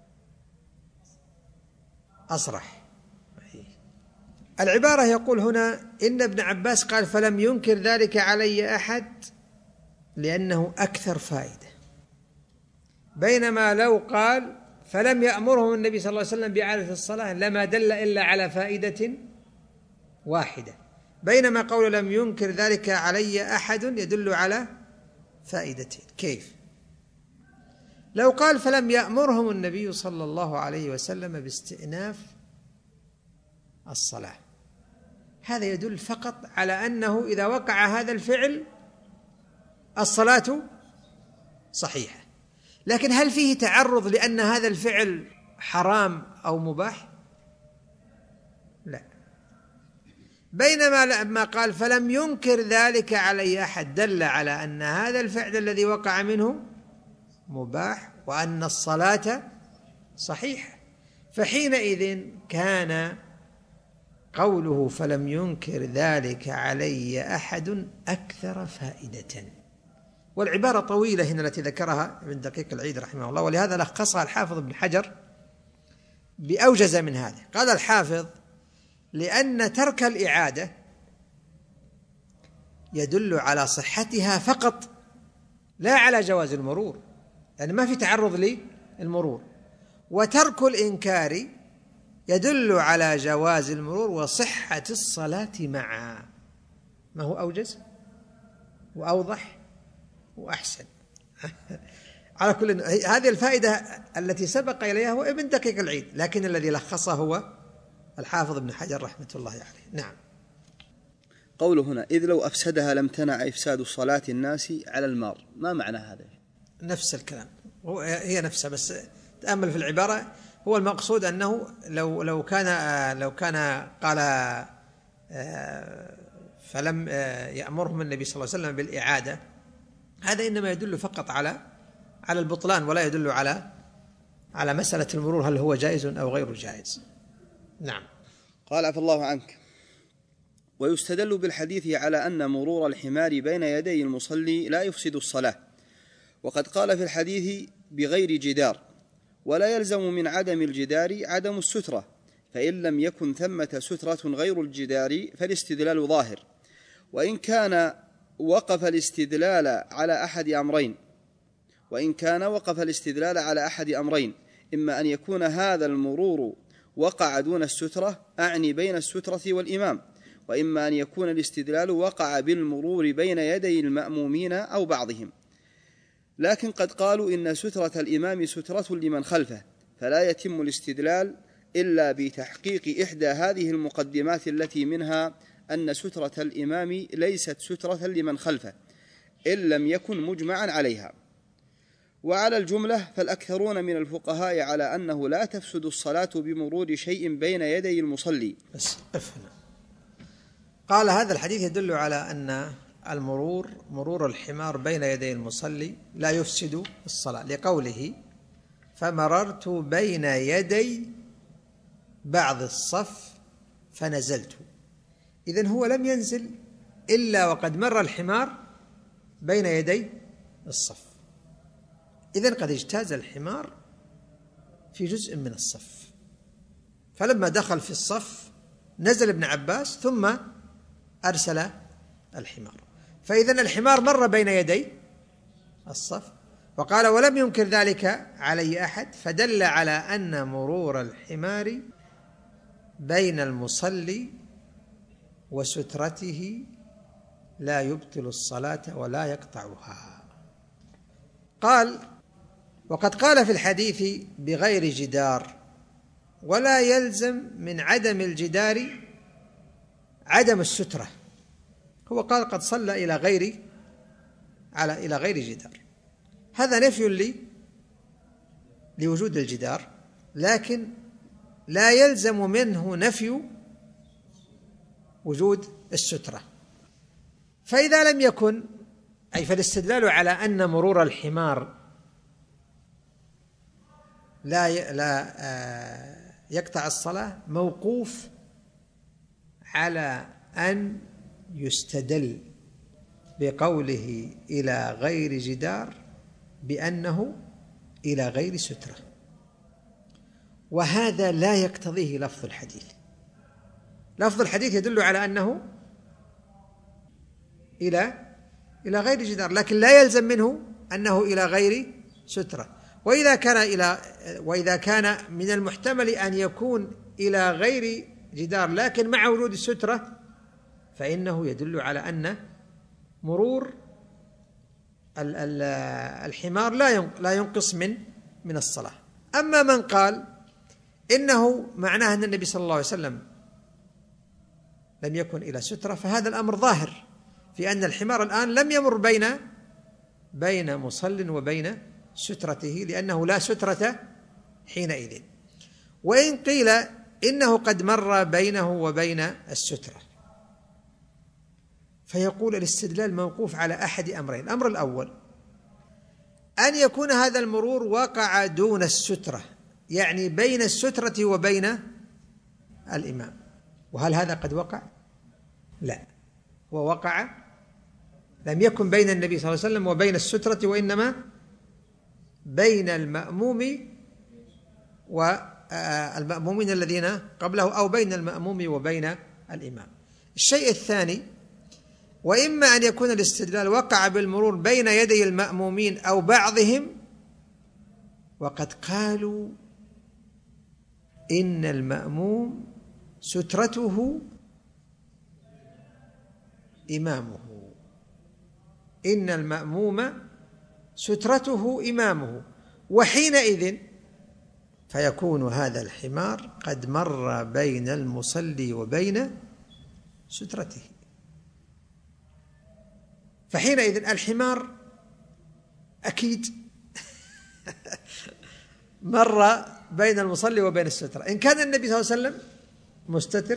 أصرح. العبارة يقول هنا إن ابن عباس قال فلم ينكر ذلك علي أحد لأنه أكثر فائدة، بينما لو قال فلم يأمرهم النبي صلى الله عليه وسلم بإعادة الصلاة لما دل إلا على فائدة واحدة، بينما قول لم ينكر ذلك علي أحد يدل على فائدتين. كيف؟ لو قال فلم يأمرهم النبي صلى الله عليه وسلم باستئناف الصلاة، هذا يدل فقط على أنه إذا وقع هذا الفعل الصلاة صحيحة، لكن هل فيه تعرض لأن هذا الفعل حرام أو مباح؟ لا. بينما لما قال فلم ينكر ذلك علي أحد دل على أن هذا الفعل الذي وقع منه مباح وأن الصلاة صحيحة، فحينئذ كان قوله فلم ينكر ذلك علي أحد أكثر فائدة. والعبارة طويلة هنا التي ذكرها ابن دقيق العيد رحمه الله، ولهذا لخصها الحافظ ابن حجر بأوجز من هذا. قال الحافظ: لأن ترك الإعادة يدل على صحتها فقط لا على جواز المرور، يعني ما في تعرض للمرور، وترك الإنكار يدل على جواز المرور وصحة الصلاة معا. ما هو أوجز وأوضح وأحسن؟ على كل هذه الفائدة التي سبق إليها هو ابن دقيق العيد، لكن الذي لخصه هو الحافظ ابن حجر رحمة الله عليه. نعم. قوله هنا: إذ لو أفسدها لم تنع إفساد صلاة الناس على المار، ما معنى هذا؟ نفس الكلام، هي نفسها، بس تأمل في العبارة. هو المقصود أنه لو لو كان لو كان قال فلم يأمرهم النبي صلى الله عليه وسلم بالإعادة، هذا إنما يدل فقط على على البطلان، ولا يدل على على مسألة المرور هل هو جائز أو غير جائز. نعم. قال عفى الله عنك: ويستدل بالحديث على أن مرور الحمار بين يدي المصلي لا يفسد الصلاة، وقد قال في الحديث بغير جدار، ولا يلزم من عدم الجدار عدم السترة، فإن لم يكن ثمة سترة غير الجدار فالاستدلال ظاهر. وإن كان وقف الاستدلال على أحد أمرين وإن كان وقف الاستدلال على أحد أمرين إما أن يكون هذا المرور وقع دون السترة، أعني بين السترة والإمام، وإما أن يكون الاستدلال وقع بالمرور بين يدي المأمومين أو بعضهم. لكن قد قالوا إن سترة الإمام سترة لمن خلفه، فلا يتم الاستدلال إلا بتحقيق إحدى هذه المقدمات التي منها أن سترة الإمام ليست سترة لمن خلفه إن لم يكن مجمعا عليها. وعلى الجملة فالأكثرون من الفقهاء على أنه لا تفسد الصلاة بمرور شيء بين يدي المصلي. بس افهم. قال هذا الحديث يدل على أن المرور مرور الحمار بين يدي المصلي لا يفسد الصلاة، لقوله فمررت بين يدي بعض الصف فنزلت. إذن هو لم ينزل إلا وقد مر الحمار بين يدي الصف، إذن قد اجتاز الحمار في جزء من الصف، فلما دخل في الصف نزل ابن عباس ثم أرسل الحمار، فإذن الحمار مر بين يدي الصف. وقال ولم ينكر ذلك علي أحد، فدل على أن مرور الحمار بين المصلي وسترته لا يبطل الصلاة ولا يقطعها. قال وقد قال في الحديث بغير جدار، ولا يلزم من عدم الجدار عدم السترة. هو قال قد صلى إلى غير على إلى غير جدار، هذا نفي لي لوجود الجدار، لكن لا يلزم منه نفي وجود السترة. فإذا لم يكن، أي فالاستدلال على أن مرور الحمار لا لا يقطع الصلاة موقوف على أن يستدل بقوله إلى غير جدار بأنه إلى غير سترة، وهذا لا يقتضيه لفظ الحديث. لفظ الحديث يدل على أنه إلى إلى غير جدار، لكن لا يلزم منه أنه إلى غير سترة. وإذا كان إلى وإذا كان من المحتمل أن يكون إلى غير جدار لكن مع وجود السترة، فإنه يدل على أن مرور الحمار لا ينقص من من الصلاة. أما من قال إنه معناه أن النبي صلى الله عليه وسلم لم يكن إلى سترة، فهذا الأمر ظاهر في أن الحمار الآن لم يمر بين بين مصل وبين سترته، لأنه لا سترة حينئذ. وإن قيل إنه قد مر بينه وبين السترة، فيقول الاستدلال موقوف على أحد أمرين. الأمر الأول أن يكون هذا المرور وقع دون السترة، يعني بين السترة وبين الإمام. وهل هذا قد وقع؟ لا، ووقع لم يكن بين النبي صلى الله عليه وسلم وبين السترة، وإنما بين المأموم والمأمومين الذين قبله، أو بين المأموم وبين الإمام. الشيء الثاني، وإما أن يكون الاستدلال وقع بالمرور بين يدي المأمومين أو بعضهم، وقد قالوا إن المأموم سترته إمامه، إن المأموم سترته إمامه، وحينئذ فيكون هذا الحمار قد مر بين المصلي وبين سترته، فحينئذ الحمار أكيد مر بين المصلي وبين السترة. إن كان النبي صلى الله عليه وسلم مستتر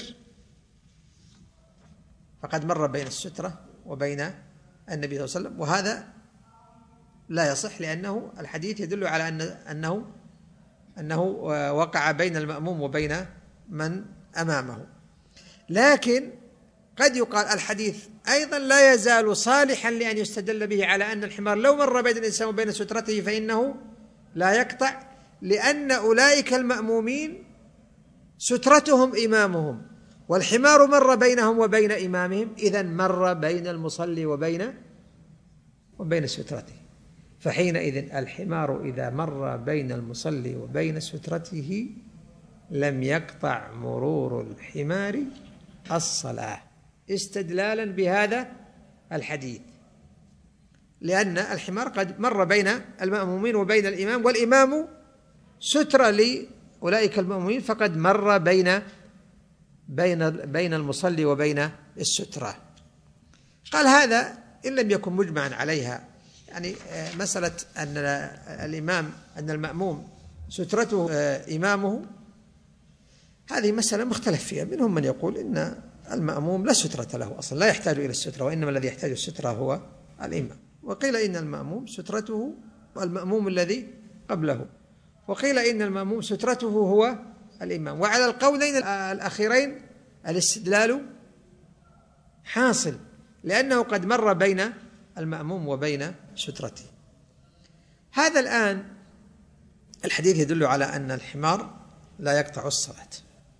فقد مر بين السترة وبين النبي صلى الله عليه وسلم، وهذا لا يصح، لأنه الحديث يدل على أن أنه أنه وقع بين المأموم وبين من أمامه. لكن قد يقال الحديث أيضا لا يزال صالحا لأن يستدل به على أن الحمار لو مر بين الإنسان وبين سترته فإنه لا يقطع، لأن أولئك المأمومين سترتهم إمامهم، والحمار مر بينهم وبين إمامهم، إذن مر بين المصلي وبين وبين سترته، فحينئذ الحمار إذا مر بين المصلي وبين سترته لم يقطع مرور الحمار الصلاة، استدلالا بهذا الحديث، لأن الحمار قد مر بين المأمومين وبين الإمام، والإمام سترة لأولئك المأمومين، فقد مر بين بين بين المصلي وبين السترة. قال هذا إن لم يكن مجمعا عليها يعني مسألة أن الإمام أن المأموم سترته إمامه هذه مسألة مختلف فيها. منهم من يقول إن المأموم لا سترة له أصلا، لا يحتاج إلى السترة، وإنما الذي يحتاج السترة هو الإمام. وقيل إن المأموم سترته المأموم الذي قبله، وقيل إن المأموم سترته هو الإمام. وعلى القولين الأخيرين الاستدلال حاصل، لأنه قد مر بين المأموم وبين سترته. هذا الآن الحديث يدل على أن الحمار لا يقطع الصلاة.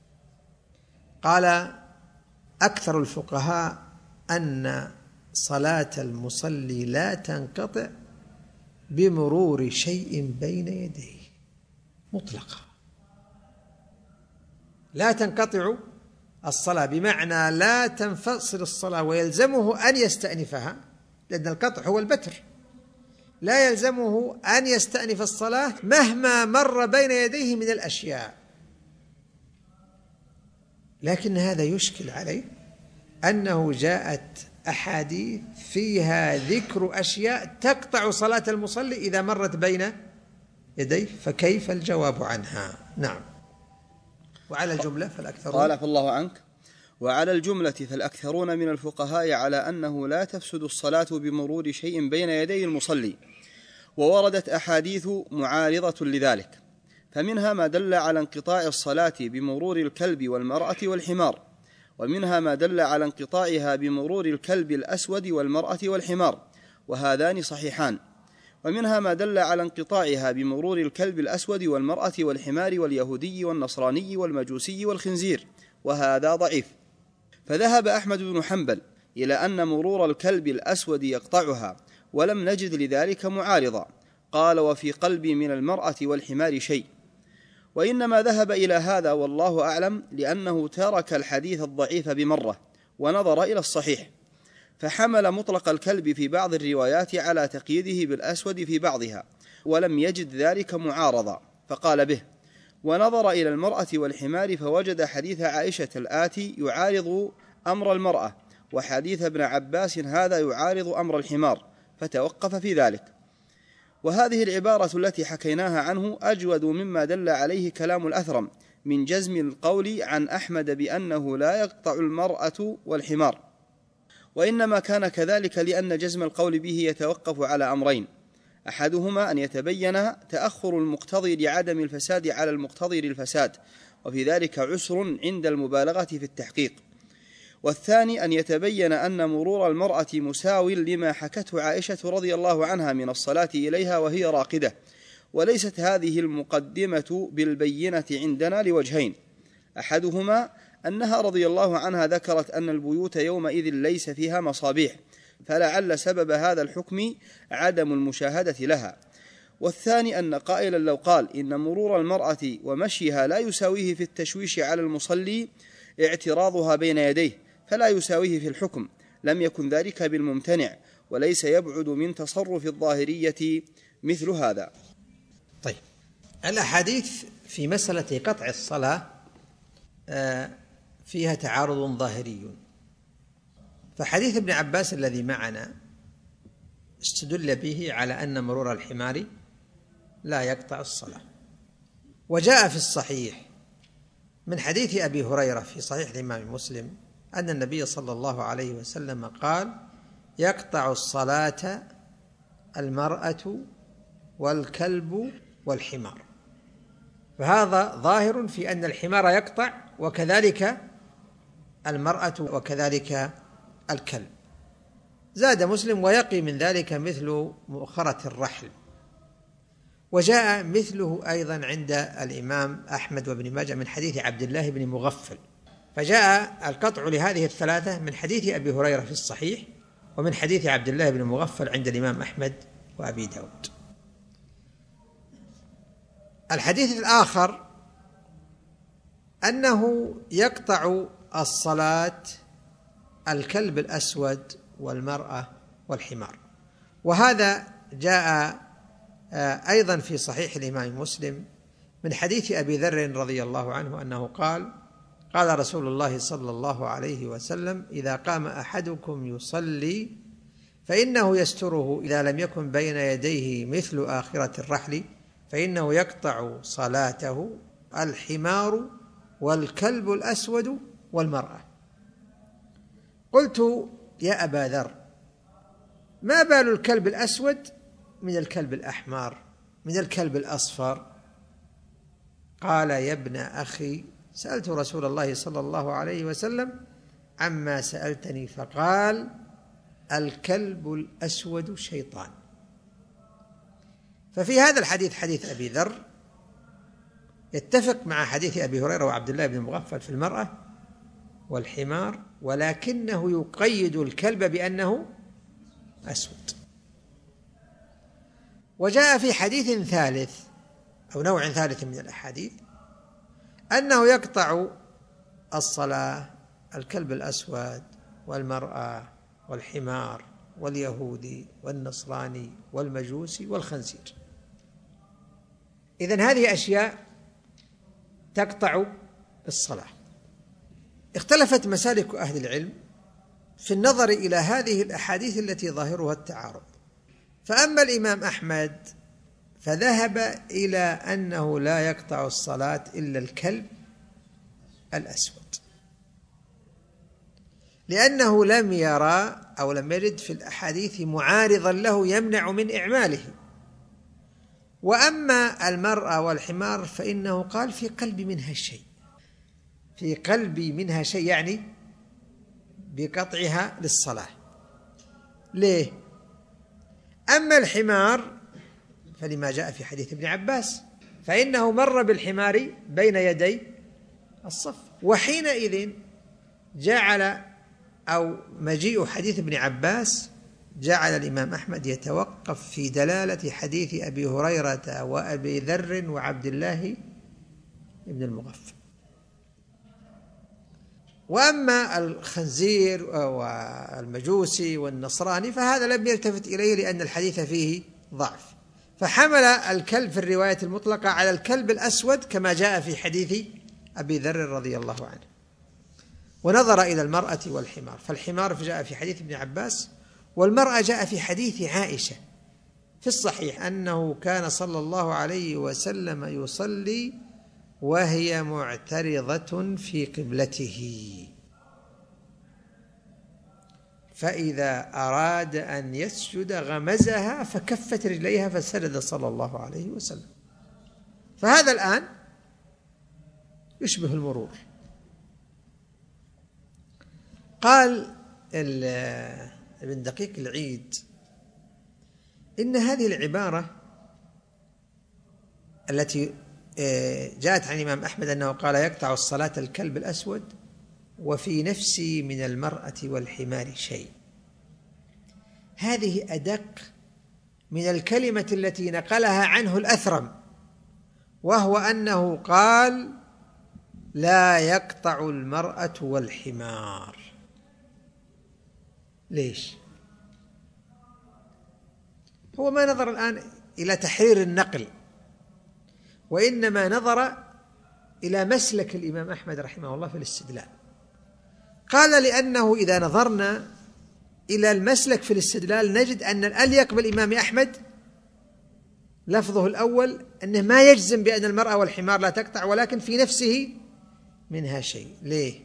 قال أكثر الفقهاء أن صلاة المصلي لا تنقطع بمرور شيء بين يديه مطلقا، لا تنقطع الصلاة بمعنى لا تنفصل الصلاة ويلزمه أن يستأنفها، لأن القطع هو البتر، لا يلزمه أن يستأنف الصلاة مهما مر بين يديه من الأشياء. لكن هذا يشكل عليه أنه جاءت أحاديث فيها ذكر أشياء تقطع صلاة المصلي إذا مرت بين يديه، فكيف الجواب عنها؟ نعم. وعلى الجملة فالأكثرون قال عفى الله عنك وعلى الجملة فالأكثرون من الفقهاء على أنه لا تفسد الصلاة بمرور شيء بين يدي المصلي، ووردت أحاديث معارضة لذلك، فمنها ما دل على انقطاع الصلاة بمرور الكلب والمرأة والحمار، ومنها ما دل على انقطاعها بمرور الكلب الأسود والمرأة والحمار، وهذان صحيحان، ومنها ما دل على انقطاعها بمرور الكلب الأسود والمرأة والحمار واليهودي والنصراني والمجوسي والخنزير، وهذا ضعيف. فذهب أحمد بن حنبل إلى أن مرور الكلب الأسود يقطعها، ولم نجد لذلك معارضا. قال وفي قلبي من المرأة والحمار شيء. وإنما ذهب إلى هذا والله أعلم لأنه ترك الحديث الضعيف بمرة ونظر إلى الصحيح، فحمل مطلق الكلب في بعض الروايات على تقييده بالأسود في بعضها، ولم يجد ذلك معارضا فقال به. ونظر إلى المرأة والحمار فوجد حديث عائشة الآتي يعارض أمر المرأة، وحديث ابن عباس هذا يعارض أمر الحمار، فتوقف في ذلك. وهذه العبارة التي حكيناها عنه أجود مما دل عليه كلام الأثرم من جزم القول عن أحمد بأنه لا يقطع المرأة والحمار، وإنما كان كذلك لأن جزم القول به يتوقف على أمرين: أحدهما أن يتبين تأخر المقتضي لعدم الفساد على المقتضي للفساد، وفي ذلك عسر عند المبالغة في التحقيق، والثاني أن يتبين أن مرور المرأة مساو لما حكته عائشة رضي الله عنها من الصلاة إليها وهي راقدة، وليست هذه المقدمة بالبينة عندنا لوجهين: أحدهما أنها رضي الله عنها ذكرت أن البيوت يومئذ ليس فيها مصابيح، فلعل سبب هذا الحكم عدم المشاهدة لها، والثاني أن قائلا لو قال إن مرور المرأة ومشيها لا يساويه في التشويش على المصلي اعتراضها بين يديه فلا يساويه في الحكم، لم يكن ذلك بالممتنع، وليس يبعد من تصرف الظاهرية مثل هذا. طيب، الأحاديث في مسألة قطع الصلاة فيها تعارض ظاهري. فحديث ابن عباس الذي معنا استدل به على أن مرور الحمار لا يقطع الصلاة، وجاء في الصحيح من حديث أبي هريرة في صحيح الإمام مسلم أن النبي صلى الله عليه وسلم قال: يقطع الصلاة المرأة والكلب والحمار. فهذا ظاهر في أن الحمار يقطع، وكذلك المرأة وكذلك الكلب. زاد مسلم: ويقي من ذلك مثل مؤخرة الرحل. وجاء مثله أيضا عند الإمام أحمد وابن ماجه من حديث عبد الله بن مغفل. فجاء القطع لهذه الثلاثة من حديث أبي هريرة في الصحيح، ومن حديث عبد الله بن مغفل عند الإمام أحمد وأبي داود. الحديث الآخر أنه يقطع الصلاة الكلب الأسود والمرأة والحمار، وهذا جاء أيضا في صحيح الإمام مسلم من حديث أبي ذر رضي الله عنه أنه قال: قال رسول الله صلى الله عليه وسلم: إذا قام أحدكم يصلي فإنه يستره إذا لم يكن بين يديه مثل آخرة الرحل، فإنه يقطع صلاته الحمار والكلب الأسود والمرأة. قلت يا أبا ذر ما بال الكلب الأسود من الكلب الأحمر من الكلب الأصفر؟ قال يا ابن أخي سألت رسول الله صلى الله عليه وسلم عما سألتني فقال الكلب الأسود شيطان. ففي هذا الحديث حديث أبي ذر يتفق مع حديث أبي هريرة وعبد الله بن المغفل في المرأة والحمار، ولكنه يقيد الكلب بأنه أسود. وجاء في حديث ثالث أو نوع ثالث من الأحاديث أنه يقطع الصلاة الكلب الأسود والمرأة والحمار واليهودي والنصراني والمجوسي والخنزير. إذن هذه أشياء تقطع الصلاة. اختلفت مسالك أهل العلم في النظر إلى هذه الأحاديث التي ظاهرها التعارض. فأما الإمام أحمد فذهب إلى أنه لا يقطع الصلاة إلا الكلب الأسود، لأنه لم يرى أو لم يجد في الأحاديث معارضا له يمنع من إعماله. وأما المرأة والحمار فإنه قال في قلبي منها شيء، في قلبي منها شيء يعني بقطعها للصلاة. ليه؟ أما الحمار فلما جاء في حديث ابن عباس فإنه مر بالحمار بين يدي الصف، وحينئذ جعل أو مجيء حديث ابن عباس جعل الإمام أحمد يتوقف في دلالة حديث أبي هريرة وأبي ذر وعبد الله بن المغفل. وأما الخنزير والمجوسي والنصراني فهذا لم يلتفت إليه لأن الحديث فيه ضعف، فحمل الكلب في الرواية المطلقة على الكلب الأسود كما جاء في حديث أبي ذر رضي الله عنه، ونظر إلى المرأة والحمار. فالحمار جاء في حديث ابن عباس، والمرأة جاء في حديث عائشة في الصحيح أنه كان صلى الله عليه وسلم يصلي وهي معترضة في قبلته، فإذا أراد أن يسجد غمزها فكفت رجليها فسجد صلى الله عليه وسلم. فهذا الآن يشبه المرور. قال ابن دقيق العيد إن هذه العبارة التي جاءت عن الإمام أحمد أنه قال يقطع الصلاة الكلب الأسود وفي نفسي من المرأة والحمار شيء، هذه أدق من الكلمة التي نقلها عنه الأثرم، وهو أنه قال لا يقطع المرأة والحمار. ليش؟ هو ما نظر الآن إلى تحرير النقل، وإنما نظر إلى مسلك الإمام أحمد رحمه الله في الاستدلال. قال لأنه إذا نظرنا إلى المسلك في الاستدلال نجد أن الأليق بالإمام أحمد لفظه الأول أنه ما يجزم بأن المرأة والحمار لا تقطع، ولكن في نفسه منها شيء. ليه؟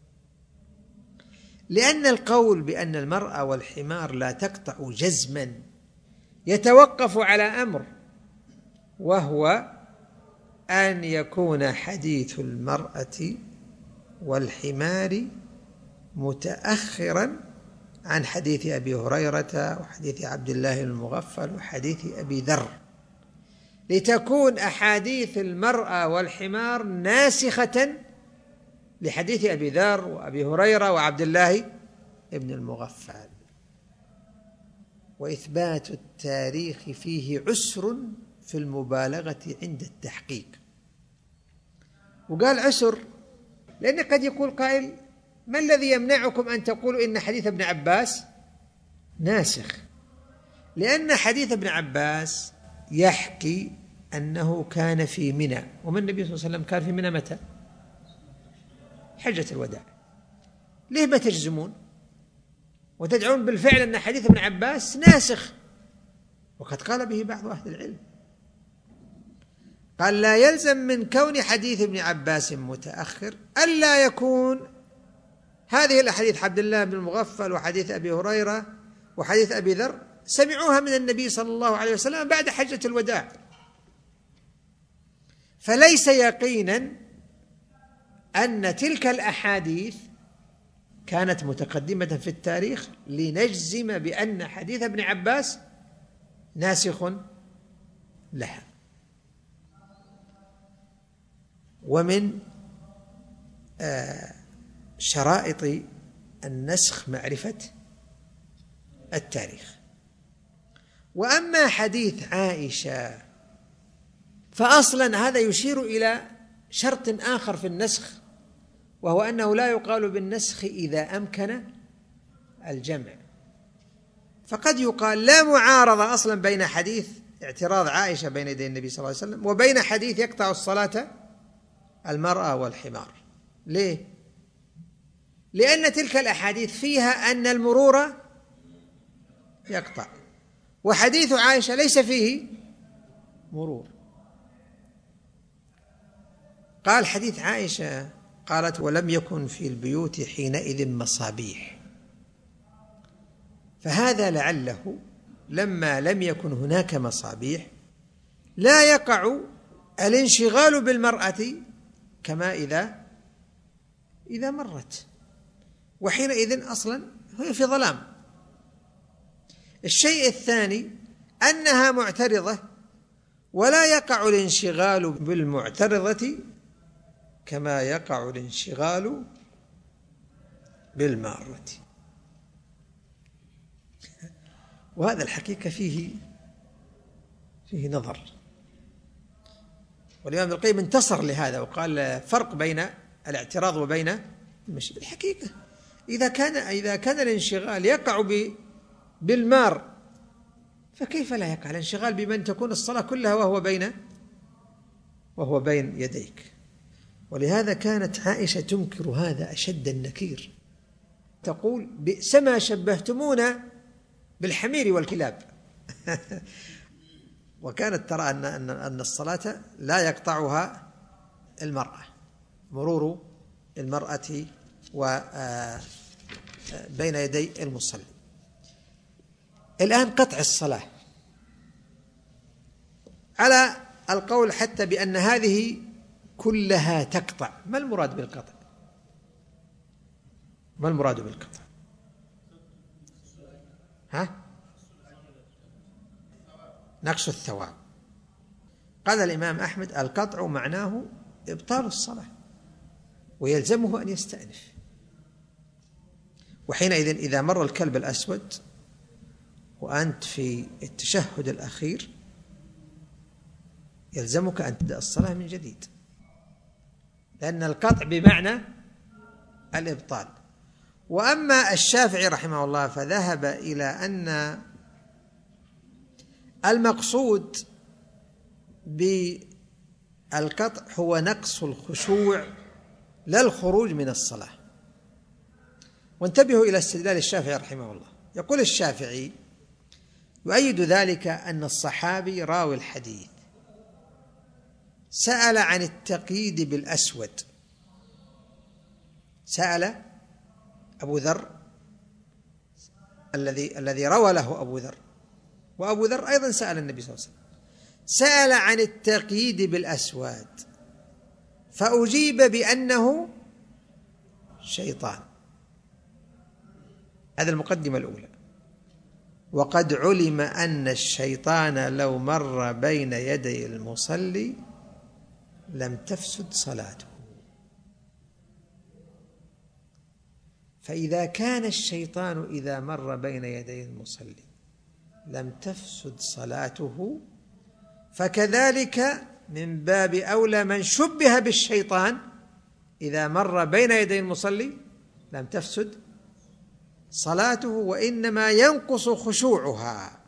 لأن القول بأن المرأة والحمار لا تقطع جزما يتوقف على أمر، وهو أن يكون حديث المرأة والحمار متأخرا عن حديث أبي هريرة وحديث عبد الله المغفل وحديث أبي ذر، لتكون أحاديث المرأة والحمار ناسخة لحديث أبي ذر وأبي هريرة وعبد الله ابن المغفل. وإثبات التاريخ فيه عسر في المبالغة عند التحقيق. وقال عسر لأن قد يقول قائل ما الذي يمنعكم أن تقولوا إن حديث ابن عباس ناسخ؟ لأن حديث ابن عباس يحكي أنه كان في منى، ومن النبي صلى الله عليه وسلم كان في منى متى؟ حجة الوداع. ليه ما تجزمون؟ وتدعون بالفعل أن حديث ابن عباس ناسخ، وقد قال به بعض أهل العلم، قال لا يلزم من كون حديث ابن عباس متأخر ألا يكون هذه الأحاديث عبد الله بن المغفل وحديث أبي هريرة وحديث أبي ذر سمعوها من النبي صلى الله عليه وسلم بعد حجة الوداع، فليس يقينا أن تلك الأحاديث كانت متقدمة في التاريخ لنجزم بأن حديث ابن عباس ناسخ لها. ومن شرائط النسخ معرفة التاريخ. وأما حديث عائشة فأصلا هذا يشير إلى شرط آخر في النسخ، وهو أنه لا يقال بالنسخ إذا أمكن الجمع، فقد يقال لا معارضة أصلا بين حديث اعتراض عائشة بين يدي النبي صلى الله عليه وسلم وبين حديث يقطع الصلاة المرأة والحمار. ليه؟ لأن تلك الأحاديث فيها أن المرور يقطع، وحديث عائشة ليس فيه مرور. قال حديث عائشة قالت ولم يكن في البيوت حينئذ مصابيح، فهذا لعله لما لم يكن هناك مصابيح لا يقع الانشغال بالمرأة كما إذا إذا مرت، وحينئذ أصلا هي في ظلام. الشيء الثاني أنها معترضة ولا يقع الانشغال بالمعترضة كما يقع الانشغال بالمارة. وهذا الحقيقة فيه فيه نظر، والإمام ابن القيم انتصر لهذا وقال فرق بين الاعتراض وبين المشي. الحقيقة إذا كان إذا كان الانشغال يقع بالمار فكيف لا يقع الانشغال بمن تكون الصلاة كلها وهو بين وهو بين يديك. ولهذا كانت عائشة تنكر هذا أشد النكير، تقول بئس ما شبهتمونا بالحمير والكلاب. وكانت ترى أن أن الصلاة لا يقطعها المرأة، مرور المرأة وبين يدي المصلي. الآن قطع الصلاة على القول حتى بأن هذه كلها تقطع، ما المراد بالقطع؟ ما المراد بالقطع؟ ها؟ نقص الثواب. قال الإمام أحمد القطع معناه إبطال الصلاة ويلزمه أن يستأنف، وحينئذ إذا مر الكلب الأسود وأنت في التشهد الأخير يلزمك أن تبدأ الصلاة من جديد، لأن القطع بمعنى الإبطال. وأما الشافعي رحمه الله فذهب إلى أن المقصود بالقطع هو نقص الخشوع لا الخروج من الصلاة. وانتبهوا إلى استدلال الشافعي رحمه الله. يقول الشافعي يؤيد ذلك أن الصحابي راوي الحديث سأل عن التقييد بالأسود، سأل أبو ذر الذي الذي روى له أبو ذر، وأبو ذر أيضا سأل النبي صلى الله عليه وسلم، سأل عن التقييد بالأسود فأجيب بأنه شيطان. هذا المقدمة الأولى. وقد علم أن الشيطان لو مر بين يدي المصلي لم تفسد صلاته. فإذا كان الشيطان إذا مر بين يدي المصلي لم تفسد صلاته، فكذلك من باب أولى من شبه بالشيطان إذا مر بين يدي المصلي لم تفسد صلاته وإنما ينقص خشوعها.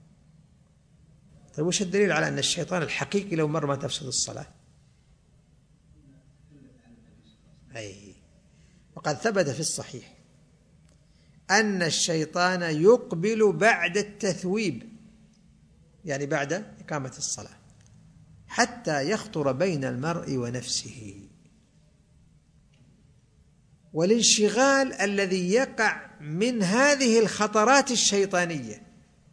طيب وش الدليل على أن الشيطان الحقيقي لو مر ما تفسد الصلاة؟ أي وقد ثبت في الصحيح أن الشيطان يقبل بعد التثويب، يعني بعد إقامة الصلاة، حتى يخطر بين المرء ونفسه. والانشغال الذي يقع من هذه الخطرات الشيطانية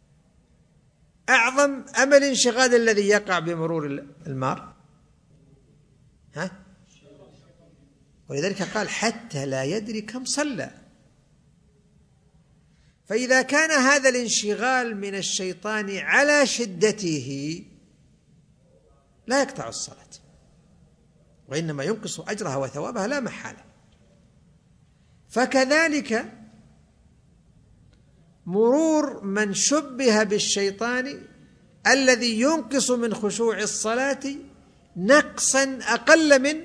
أعظم أم الانشغال الذي يقع بمرور المار؟ ها؟ ولذلك قال حتى لا يدري كم صلى. فإذا كان هذا الانشغال من الشيطان على شدته لا يقطع الصلاة، وإنما ينقص أجرها وثوابها لا محالة. فكذلك مرور من شبه بالشيطان الذي ينقص من خشوع الصلاة نقصا أقل من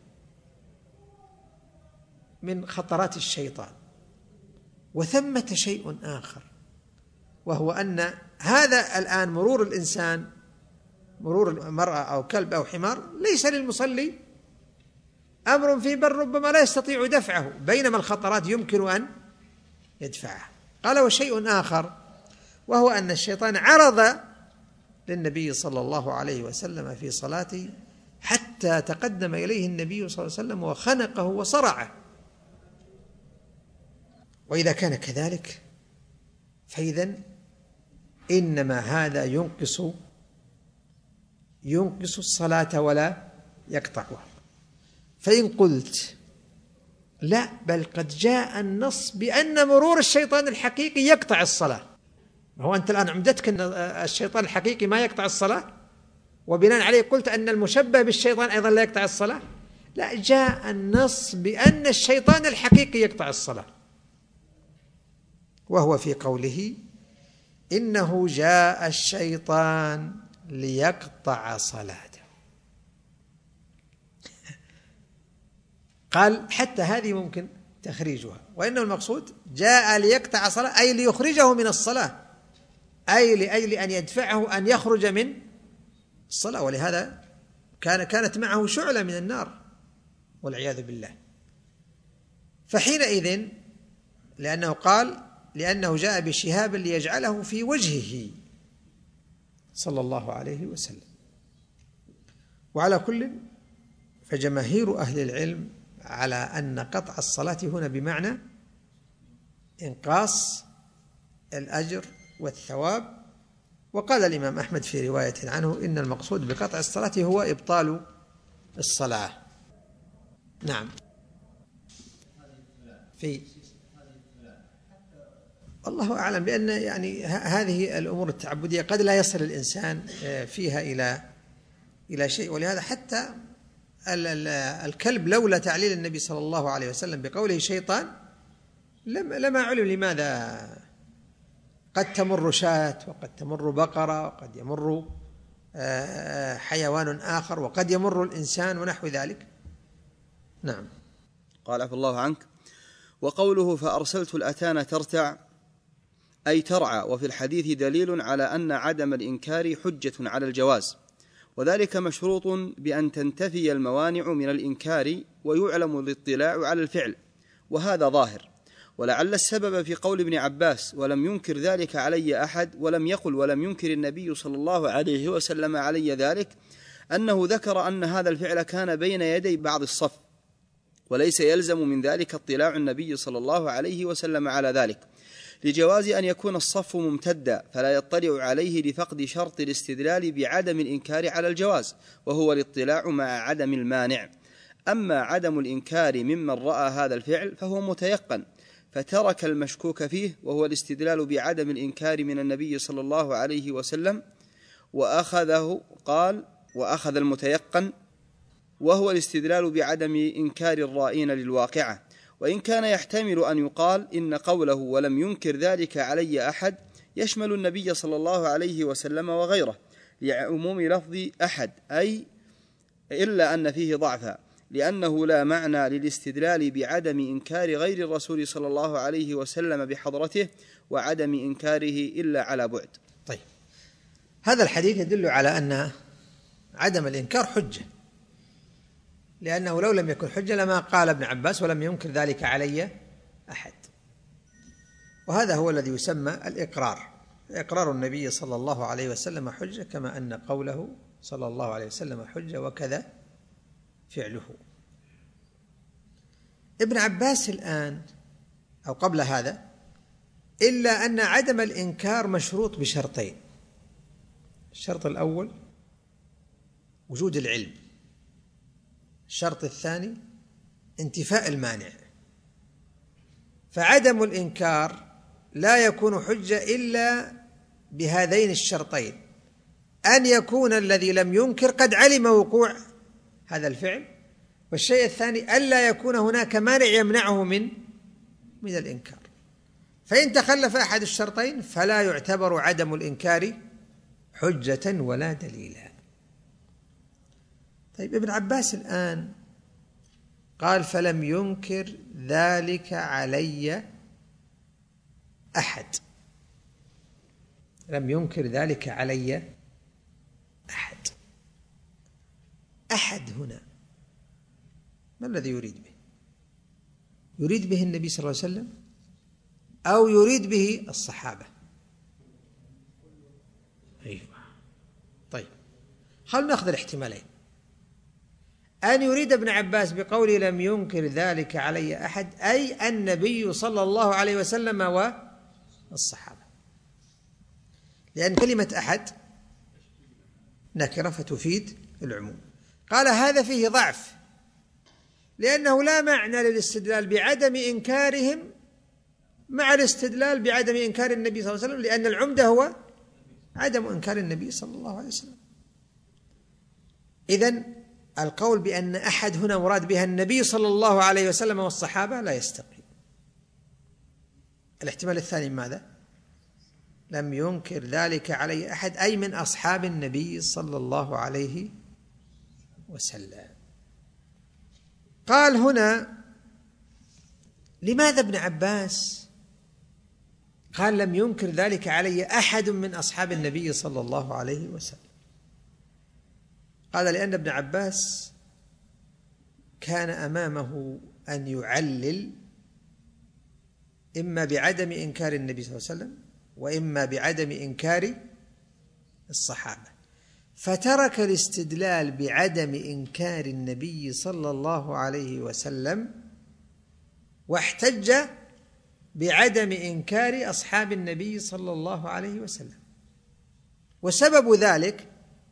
من خطرات الشيطان. وثمة شيء آخر، وهو أن هذا الآن مرور الإنسان، مرور المرأة أو كلب أو حمار، ليس للمصلي أمر في بل ربما لا يستطيع دفعه، بينما الخطرات يمكن أن يدفعها. قال وشيء آخر، وهو أن الشيطان عرض للنبي صلى الله عليه وسلم في صلاته حتى تقدم إليه النبي صلى الله عليه وسلم وخنقه وصرعه. وإذا كان كذلك فإذن إنما هذا ينقص ينقص الصلاة ولا يقطعها. فإن قلت لا، بل قد جاء النص بأن مرور الشيطان الحقيقي يقطع الصلاة، هو أنت الآن عمدتك أن الشيطان الحقيقي ما يقطع الصلاة، وبناء عليه قلت أن المشبه بالشيطان أيضا لا يقطع الصلاة. لا، جاء النص بأن الشيطان الحقيقي يقطع الصلاة، وهو في قوله إنه جاء الشيطان ليقطع صلاته. قال حتى هذه ممكن تخريجها، وإنه المقصود جاء ليقطع صلاة أي ليخرجه من الصلاة، أي لأجل أن يدفعه أن يخرج من الصلاة. ولهذا كان كانت معه شعلة من النار والعياذ بالله. فحينئذ لأنه قال لأنه جاء بشهاب ليجعله في وجهه صلى الله عليه وسلم. وعلى كل فجماهير أهل العلم على أن قطع الصلاة هنا بمعنى إنقاص الأجر والثواب. وقال الإمام أحمد في رواية عنه إن المقصود بقطع الصلاة هو إبطال الصلاة. نعم. في الله أعلم بأن يعني هذه الأمور التعبدية قد لا يصل الإنسان فيها إلى إلى شيء. ولهذا حتى الكلب لولا تعليل النبي صلى الله عليه وسلم بقوله شيطان لما علم لماذا قد تمر شاة وقد تمر بقرة وقد يمر حيوان آخر وقد يمر الإنسان ونحو ذلك. نعم. قال عفى الله عنك. وقوله فأرسلت الأتان ترتع أي ترعى، وفي الحديث دليل على أن عدم الإنكار حجة على الجواز، وذلك مشروط بأن تنتفي الموانع من الإنكار ويعلم الاطلاع على الفعل، وهذا ظاهر. ولعل السبب في قول ابن عباس ولم ينكر ذلك علي أحد، ولم يقل ولم ينكر النبي صلى الله عليه وسلم علي ذلك، أنه ذكر أن هذا الفعل كان بين يدي بعض الصف، وليس يلزم من ذلك اطلاع النبي صلى الله عليه وسلم على ذلك، لجواز أن يكون الصف ممتدا فلا يطلع عليه لفقد شرط الاستدلال بعدم الإنكار على الجواز، وهو الاطلاع مع عدم المانع. أما عدم الإنكار ممن رأى هذا الفعل فهو متيقن، فترك المشكوك فيه وهو الاستدلال بعدم الإنكار من النبي صلى الله عليه وسلم، وأخذه قال وأخذ المتيقن وهو الاستدلال بعدم إنكار الرائين للواقعة. وإن كان يحتمل أن يقال إن قوله ولم ينكر ذلك علي أحد يشمل النبي صلى الله عليه وسلم وغيره لعموم لفظ أحد، أي إلا أن فيه ضعفا، لأنه لا معنى للاستدلال بعدم إنكار غير الرسول صلى الله عليه وسلم بحضرته وعدم إنكاره إلا على بعد. طيب، هذا الحديث يدل على أن عدم الإنكار حجة، لأنه لو لم يكن حجة لما قال ابن عباس ولم ينكر ذلك علي أحد. وهذا هو الذي يسمى الإقرار. إقرار النبي صلى الله عليه وسلم حجة، كما أن قوله صلى الله عليه وسلم حجة، وكذا فعله. ابن عباس الآن أو قبل هذا، إلا أن عدم الإنكار مشروط بشرطين. الشرط الأول وجود العلم، الشرط الثاني انتفاء المانع. فعدم الإنكار لا يكون حجة إلا بهذين الشرطين: أن يكون الذي لم ينكر قد علم وقوع هذا الفعل، والشيء الثاني ألا يكون هناك مانع يمنعه من من الإنكار. فإن تخلف أحد الشرطين فلا يعتبر عدم الإنكار حجة ولا دليلا. طيب، ابن عباس الآن قال: فلم ينكر ذلك علي أحد. لم ينكر ذلك علي أحد. أحد هنا ما الذي يريد به؟ يريد به النبي صلى الله عليه وسلم أو يريد به الصحابة؟ أيوة. طيب، خلنا نأخذ الاحتمالين. أن يريد ابن عباس بقوله لم ينكر ذلك علي أحد أي النبي صلى الله عليه وسلم والصحابة، لأن كلمة أحد نكرة فتفيد العموم. قال: هذا فيه ضعف، لأنه لا معنى للاستدلال بعدم إنكارهم مع الاستدلال بعدم إنكار النبي صلى الله عليه وسلم، لأن العمدة هو عدم إنكار النبي صلى الله عليه وسلم. إذن القول بأن أحد هنا مراد بها النبي صلى الله عليه وسلم والصحابة لا يستقيم. الاحتمال الثاني ماذا؟ لم ينكر ذلك علي أحد أي من أصحاب النبي صلى الله عليه وسلم. قال هنا: لماذا ابن عباس قال لم ينكر ذلك علي أحد من أصحاب النبي صلى الله عليه وسلم؟ قال: لأن ابن عباس كان أمامه أن يعلل إما بعدم إنكار النبي صلى الله عليه وسلم وإما بعدم إنكار الصحابة، فترك الاستدلال بعدم إنكار النبي صلى الله عليه وسلم واحتج بعدم إنكار أصحاب النبي صلى الله عليه وسلم. وسبب ذلك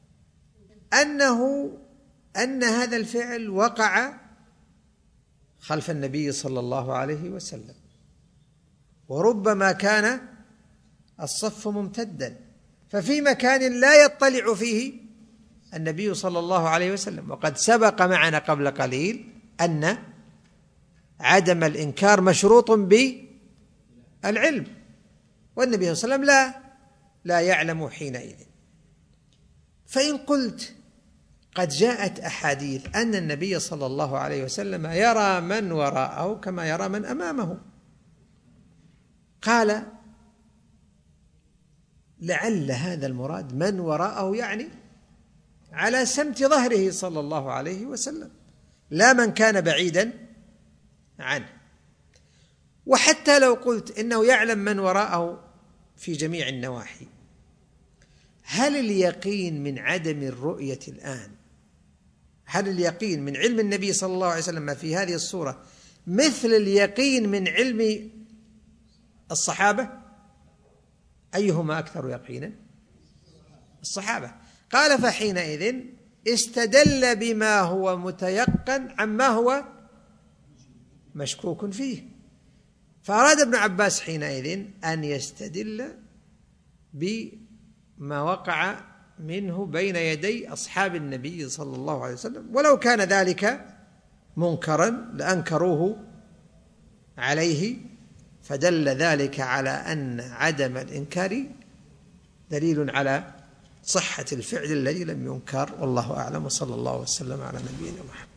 أنه أن هذا الفعل وقع خلف النبي صلى الله عليه وسلم، وربما كان الصف ممتدا، ففي مكان لا يطلع فيه النبي صلى الله عليه وسلم. وقد سبق معنا قبل قليل أن عدم الإنكار مشروط بالعلم، والنبي صلى الله عليه وسلم لا لا يعلم حينئذ. فإن قلت قد جاءت أحاديث أن النبي صلى الله عليه وسلم يرى من وراءه كما يرى من أمامه، قال: لعل هذا المراد من وراءه يعني على سمت ظهره صلى الله عليه وسلم، لا من كان بعيدا عنه. وحتى لو قلت إنه يعلم من وراءه في جميع النواحي، هل اليقين من عدم الرؤية الآن، هل اليقين من علم النبي صلى الله عليه وسلم في هذه الصورة مثل اليقين من علم الصحابة؟ أيهما أكثر يقينا؟ الصحابة. قال: فحينئذ استدل بما هو متيقن عما هو مشكوك فيه. فأراد ابن عباس حينئذ أن يستدل بما وقع منه بين يدي أصحاب النبي صلى الله عليه وسلم، ولو كان ذلك منكرا لأنكروه عليه، فدل ذلك على أن عدم الإنكار دليل على صحة الفعل الذي لم ينكر. والله أعلم، وصلى الله وسلم على نبينا محمد.